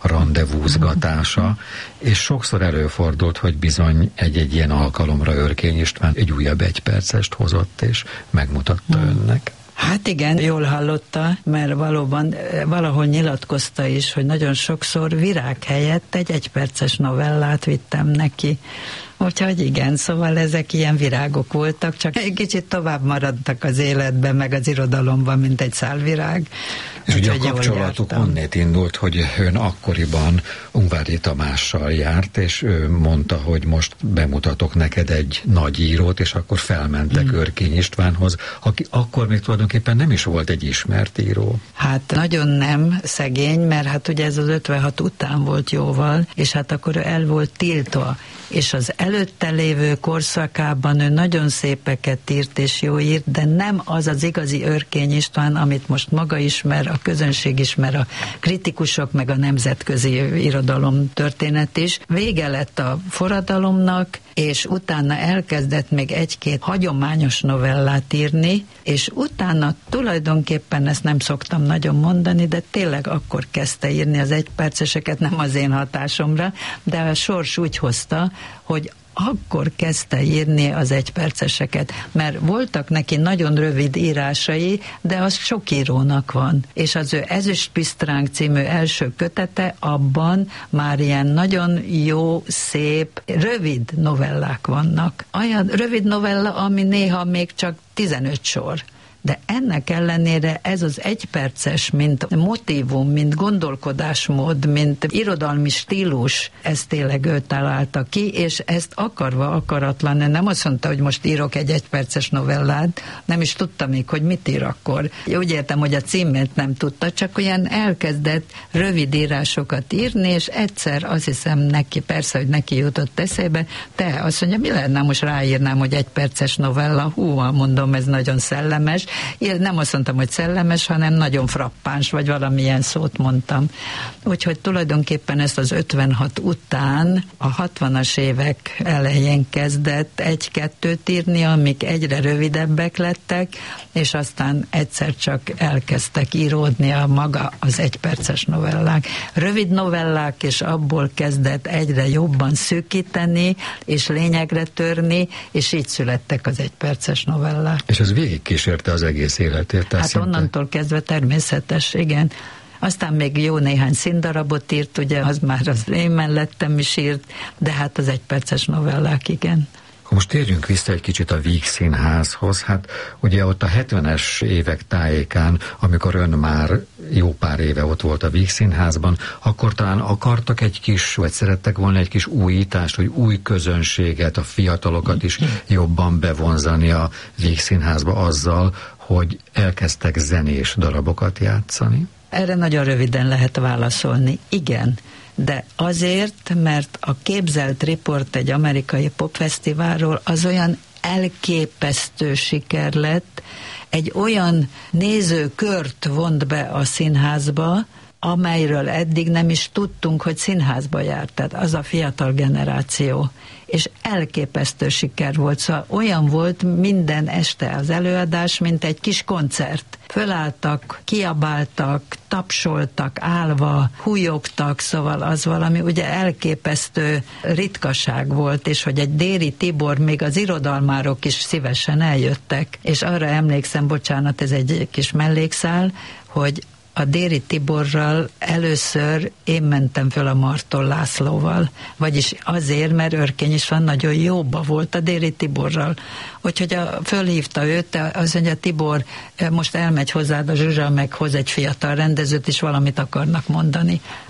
S4: randevúzgatása, és sokszor előfordult, hogy bizony egy-egy ilyen alkalomra Örkény István egy újabb egypercest hozott, és megmutatta hmm. önnek.
S5: Hát igen, jól hallotta, mert valóban valahol nyilatkozta is, hogy nagyon sokszor virág helyett egy egyperces novellát vittem neki. Úgyhogy igen, szóval ezek ilyen virágok voltak, csak egy kicsit tovább maradtak az életben, meg az irodalomban, mint egy szálvirág.
S4: És ugye a kapcsolatuk onnét indult, hogy ön akkoriban Ungvári Tamással járt, és ő mondta, hogy most bemutatok neked egy nagy írót, és akkor felmentek mm. Örkény Istvánhoz, aki akkor még tulajdonképpen nem is volt egy ismert író.
S5: Hát nagyon nem szegény, mert hát ugye ez az ötvenhat után volt jóval, és hát akkor el volt tiltva, és az előtte lévő korszakában ő nagyon szépeket írt és jó írt, de nem az az igazi Örkény István, amit most maga ismer, a közönség ismer, a kritikusok, meg a nemzetközi irodalom történet is. Vége lett a forradalomnak, és utána elkezdett még egy-két hagyományos novellát írni, és utána tulajdonképpen ezt nem szoktam nagyon mondani, de tényleg akkor kezdte írni az egyperceseket, nem az én hatásomra, de a sors úgy hozta, hogy akkor kezdte írni az egyperceseket, mert voltak neki nagyon rövid írásai, de az sok írónak van. És az ő Ezüstpisztránk című első kötete, abban már ilyen nagyon jó, szép, rövid novellák vannak. Olyan rövid novella, ami néha még csak tizenöt sor. De ennek ellenére ez az egyperces, mint motívum, mint gondolkodásmód, mint irodalmi stílus, ezt tényleg ő találta ki, és ezt akarva, akaratlan, nem azt mondta, hogy most írok egy egyperces novellát, nem is tudta még, hogy mit ír akkor. Úgy értem, hogy a címét nem tudta, csak olyan elkezdett rövid írásokat írni, és egyszer azt hiszem neki, persze, hogy neki jutott eszébe, te azt mondja, mi lenne, most ráírnám, hogy egyperces novella, hú, mondom, ez nagyon szellemes. Én nem azt mondtam, hogy szellemes, hanem nagyon frappáns, vagy valamilyen szót mondtam. Úgyhogy tulajdonképpen ezt az ötvenhat után a hatvanas évek elején kezdett egy-kettőt írni, amik egyre rövidebbek lettek, és aztán egyszer csak elkezdtek íródni a maga az egyperces novellák. Rövid novellák, és abból kezdett egyre jobban szűkíteni, és lényegre törni, és így születtek az egyperces novellák.
S4: És ez végigkísérte az egész életét.
S5: Hát
S4: szinte...
S5: onnantól kezdve természetes, igen. Aztán még jó néhány színdarabot írt, ugye, az már az én mellettem is írt, de hát az egyperces novellák, igen.
S4: Most térjünk vissza egy kicsit a Vígszínházhoz. Hát ugye ott a hetvenes évek tájékán, amikor ön már jó pár éve ott volt a Vígszínházban, akkor talán akartak egy kis, vagy szerettek volna egy kis újítást, hogy új közönséget, a fiatalokat is jobban bevonzani a Vígszínházba azzal, hogy elkezdtek zenés darabokat játszani?
S5: Erre nagyon röviden lehet válaszolni. Igen. De azért, mert a Képzelt riport egy amerikai popfesztiválról az olyan elképesztő siker lett, egy olyan nézőkört vont be a színházba, amelyről eddig nem is tudtunk, hogy színházba járt. Tehát az a fiatal generáció. És elképesztő siker volt. Szóval olyan volt minden este az előadás, mint egy kis koncert. Fölálltak, kiabáltak, tapsoltak, állva, hújogtak, szóval az valami ugye elképesztő ritkaság volt, és hogy egy Déri Tibor, még az irodalmárok is szívesen eljöttek. És arra emlékszem, bocsánat, ez egy kis mellékszál, hogy a Déri Tiborral először én mentem föl a Marton Lászlóval, vagyis azért, mert Örkény István nagyon jóba volt a Déri Tiborral. Úgyhogy a, fölhívta őt, azt mondja, Tibor, most elmegy hozzád a Zsuzsa, meg hoz egy fiatal rendezőt, és valamit akarnak mondani.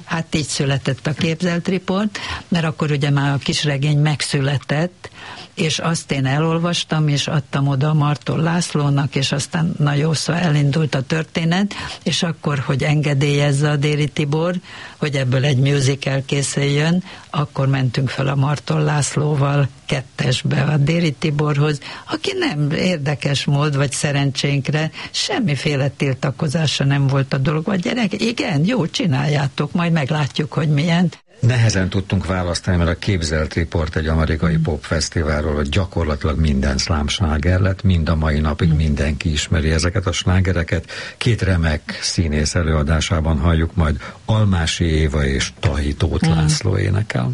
S5: Hát így született a Képzelt Riport, mert akkor ugye már a kisregény megszületett, és azt én elolvastam, és adtam oda Marton Lászlónak, és aztán nagyon hosszú elindult a történet, és akkor, hogy engedélyezze a Déri Tibor, hogy ebből egy musical készüljön, akkor mentünk fel a Marton Lászlóval kettesbe a Déri Tiborhoz, aki nem érdekes mód, vagy szerencsénkre semmiféle tiltakozása nem volt a dolog. Vagy gyerek, igen, jó, csináljátok, majd meglátjuk, hogy milyen.
S4: Nehezen tudtunk választani, mert a Képzelt Riport egy amerikai popfesztiválról, hogy gyakorlatilag minden szlámsláger lett, mind a mai napig mindenki ismeri ezeket a slágereket. Két remek színész előadásában halljuk majd Almási Éva és Tahi Tóth László énekel.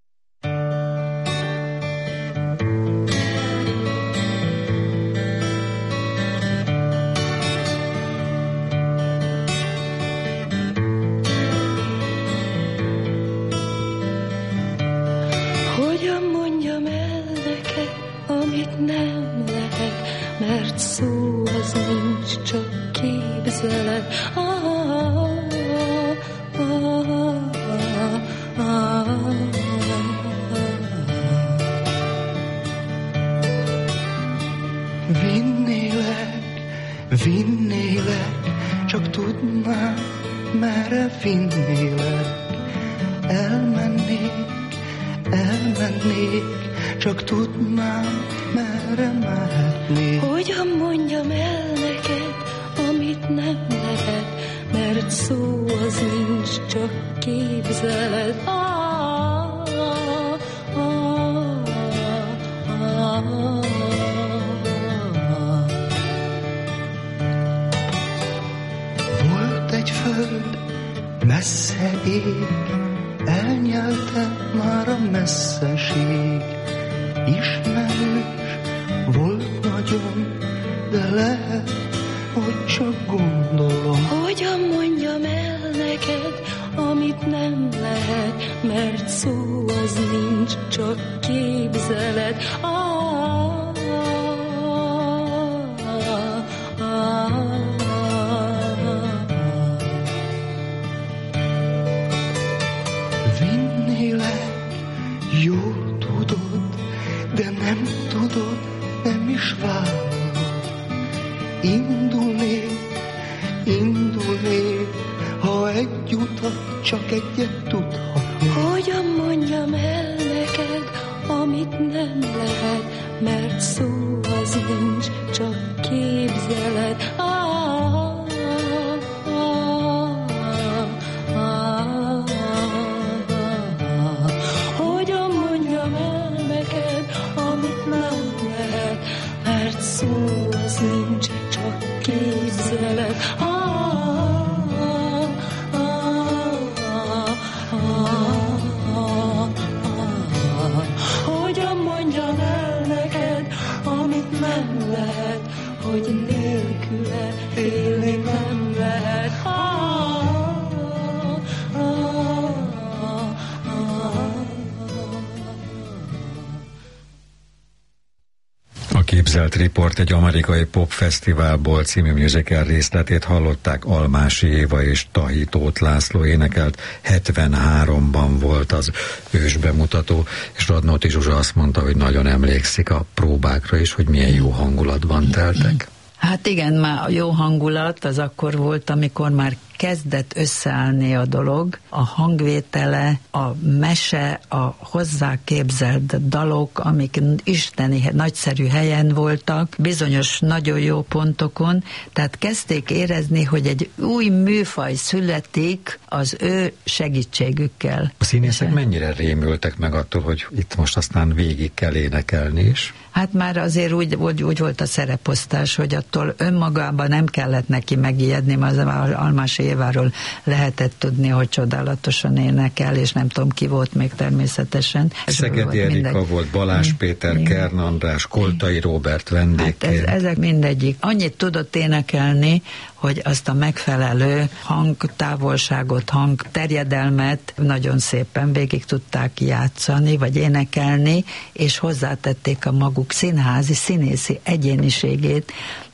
S4: Képzelt Riport egy amerikai popfesztiválból című musical részletét hallották, Almási Éva és Tahi Tóth László énekelt. hetvenháromban volt az ősbemutató, és Radnóti Zsuzsa azt mondta, hogy nagyon emlékszik a próbákra is, hogy milyen jó hangulatban teltek.
S5: Hát igen, már a jó hangulat az akkor volt, amikor már kezdett összeállni a dolog, a hangvétele, a mese, a hozzáképzelt dalok, amik isteni, nagyszerű helyen voltak, bizonyos nagyon jó pontokon, tehát kezdték érezni, hogy egy új műfaj születik az ő segítségükkel.
S4: A színészek mennyire rémültek meg attól, hogy itt most aztán végig kell énekelni is?
S5: Hát már azért úgy, úgy, úgy volt a szereposztás, hogy attól önmagában nem kellett neki megijedni, az Almási Éváról lehetett tudni, hogy csodálatosan énekel, és nem tudom ki volt még természetesen.
S4: Szegedi Erika volt, Balázs hmm. Péter, hmm. Kern András, Koltai Róbert vendégként.
S5: Hát ez, ezek mindegyik. Annyit tudott énekelni, hogy azt a megfelelő hangtávolságot, hangterjedelmet nagyon szépen végig tudták játszani, vagy énekelni, és hozzátették a maguk színházi, színészi egyéniségét.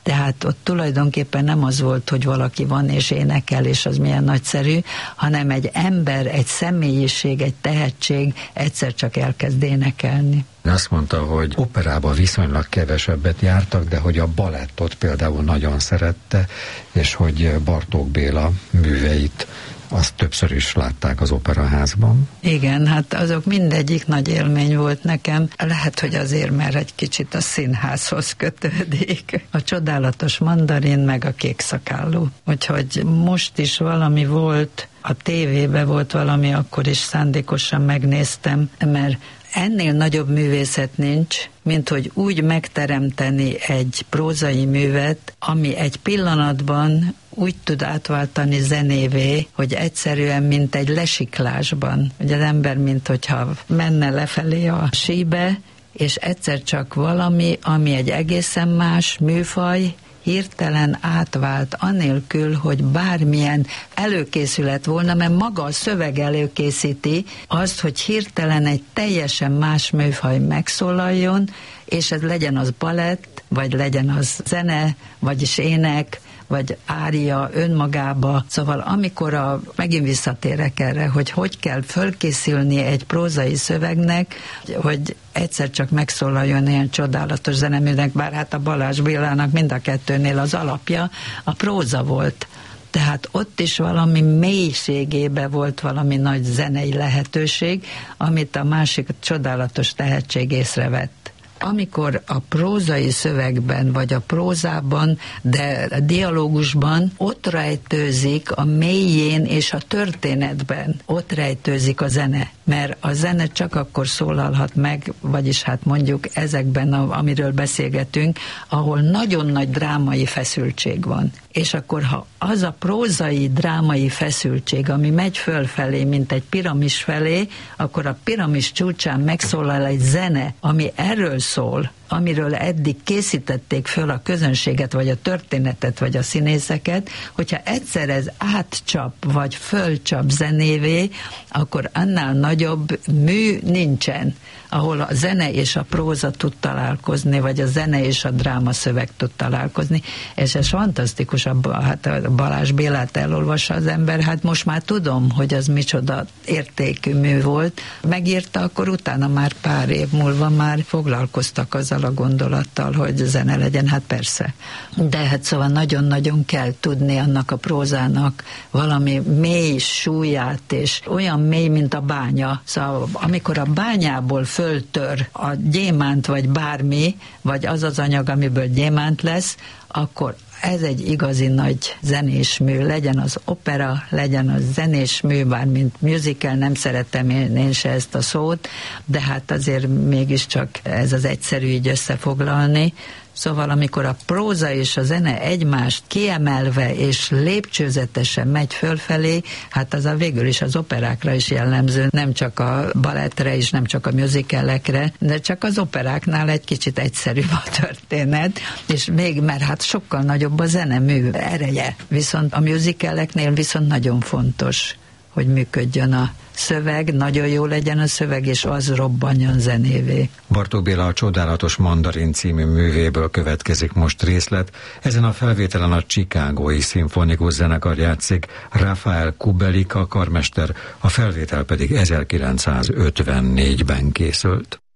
S5: Tehát ott tulajdonképpen nem az volt, hogy valaki van és énekel, és az milyen nagyszerű, hanem egy ember, egy személyiség, egy tehetség egyszer csak elkezd énekelni.
S4: Azt mondta, hogy operában viszonylag kevesebbet jártak, de hogy a balettot például nagyon szerette, és hogy Bartók Béla műveit azt többször is látták az operaházban.
S5: Igen, hát azok mindegyik nagy élmény volt nekem. Lehet, hogy azért, mert egy kicsit a színházhoz kötődik. A Csodálatos Mandarin, meg a Kékszakállú. Úgyhogy most is valami volt, a tévében volt valami, akkor is szándékosan megnéztem, mert ennél nagyobb művészet nincs, mint hogy úgy megteremteni egy prózai művet, ami egy pillanatban úgy tud átváltani zenévé, hogy egyszerűen, mint egy lesiklásban, hogy az ember, mint hogyha menne lefelé a síbe, és egyszer csak valami, ami egy egészen más műfaj, hirtelen átvált, anélkül, hogy bármilyen előkészület volna, mert maga a szöveg előkészíti azt, hogy hirtelen egy teljesen más műfaj megszólaljon, és ez legyen az balett, vagy legyen az zene, vagyis ének, vagy ária önmagába. Szóval amikor a, megint visszatérek erre, hogy hogy kell fölkészülni egy prózai szövegnek, hogy egyszer csak megszólaljon ilyen csodálatos zeneműnek, bár hát a Balázs Bélának mind a kettőnél az alapja a próza volt. Tehát ott is valami mélységébe volt valami nagy zenei lehetőség, amit a másik csodálatos tehetség észrevett. Amikor a prózai szövegben, vagy a prózában, de a dialógusban ott rejtőzik a mélyén és a történetben, ott rejtőzik a zene. Mert a zene csak akkor szólalhat meg, vagyis hát mondjuk ezekben, a, amiről beszélgetünk, ahol nagyon nagy drámai feszültség van. És akkor, ha az a prózai drámai feszültség, ami megy fölfelé, mint egy piramis felé, akkor a piramis csúcsán megszólal egy zene, ami erről szól, amiről eddig készítették föl a közönséget, vagy a történetet, vagy a színészeket, hogyha egyszer ez átcsap, vagy fölcsap zenévé, akkor annál nagyobb mű nincsen, ahol a zene és a próza tud találkozni, vagy a zene és a dráma szöveg tud találkozni. És ez fantasztikus, hát a Balázs Bélát elolvassa az ember, hát most már tudom, hogy az micsoda értékű mű volt. Megírta, akkor utána már pár év múlva már foglalkoztak azzal a gondolattal, hogy zene legyen, hát persze. De hát szóval nagyon-nagyon kell tudni annak a prózának valami mély súlyát, és olyan mély, mint a bánya. Szóval amikor a bányából föltör a gyémánt, vagy bármi, vagy az az anyag, amiből gyémánt lesz, akkor ez egy igazi nagy zenés mű, legyen az opera, legyen az zenés mű, bár mint musical, nem szeretem én, én se ezt a szót, de hát azért mégiscsak ez az egyszerű így összefoglalni. Szóval amikor a próza és a zene egymást kiemelve és lépcsőzetesen megy fölfelé, hát az a végül is az operákra is jellemző, nem csak a balettre és nem csak a musicalekre, de csak az operáknál egy kicsit egyszerűbb a történet, és még, mert hát sokkal nagyobb a zenemű ereje, viszont a musicaleknél viszont nagyon fontos, hogy működjön a szöveg, nagyon jó legyen a szöveg, és az robbanjon zenévé.
S4: Bartók Béla a Csodálatos Mandarin című művéből következik most részlet. Ezen a felvételen a Chicagói Szimfonikus Zenekar játszik, Rafael Kubelik a karmester, a felvétel pedig ezerkilencszázötvennégyben készült.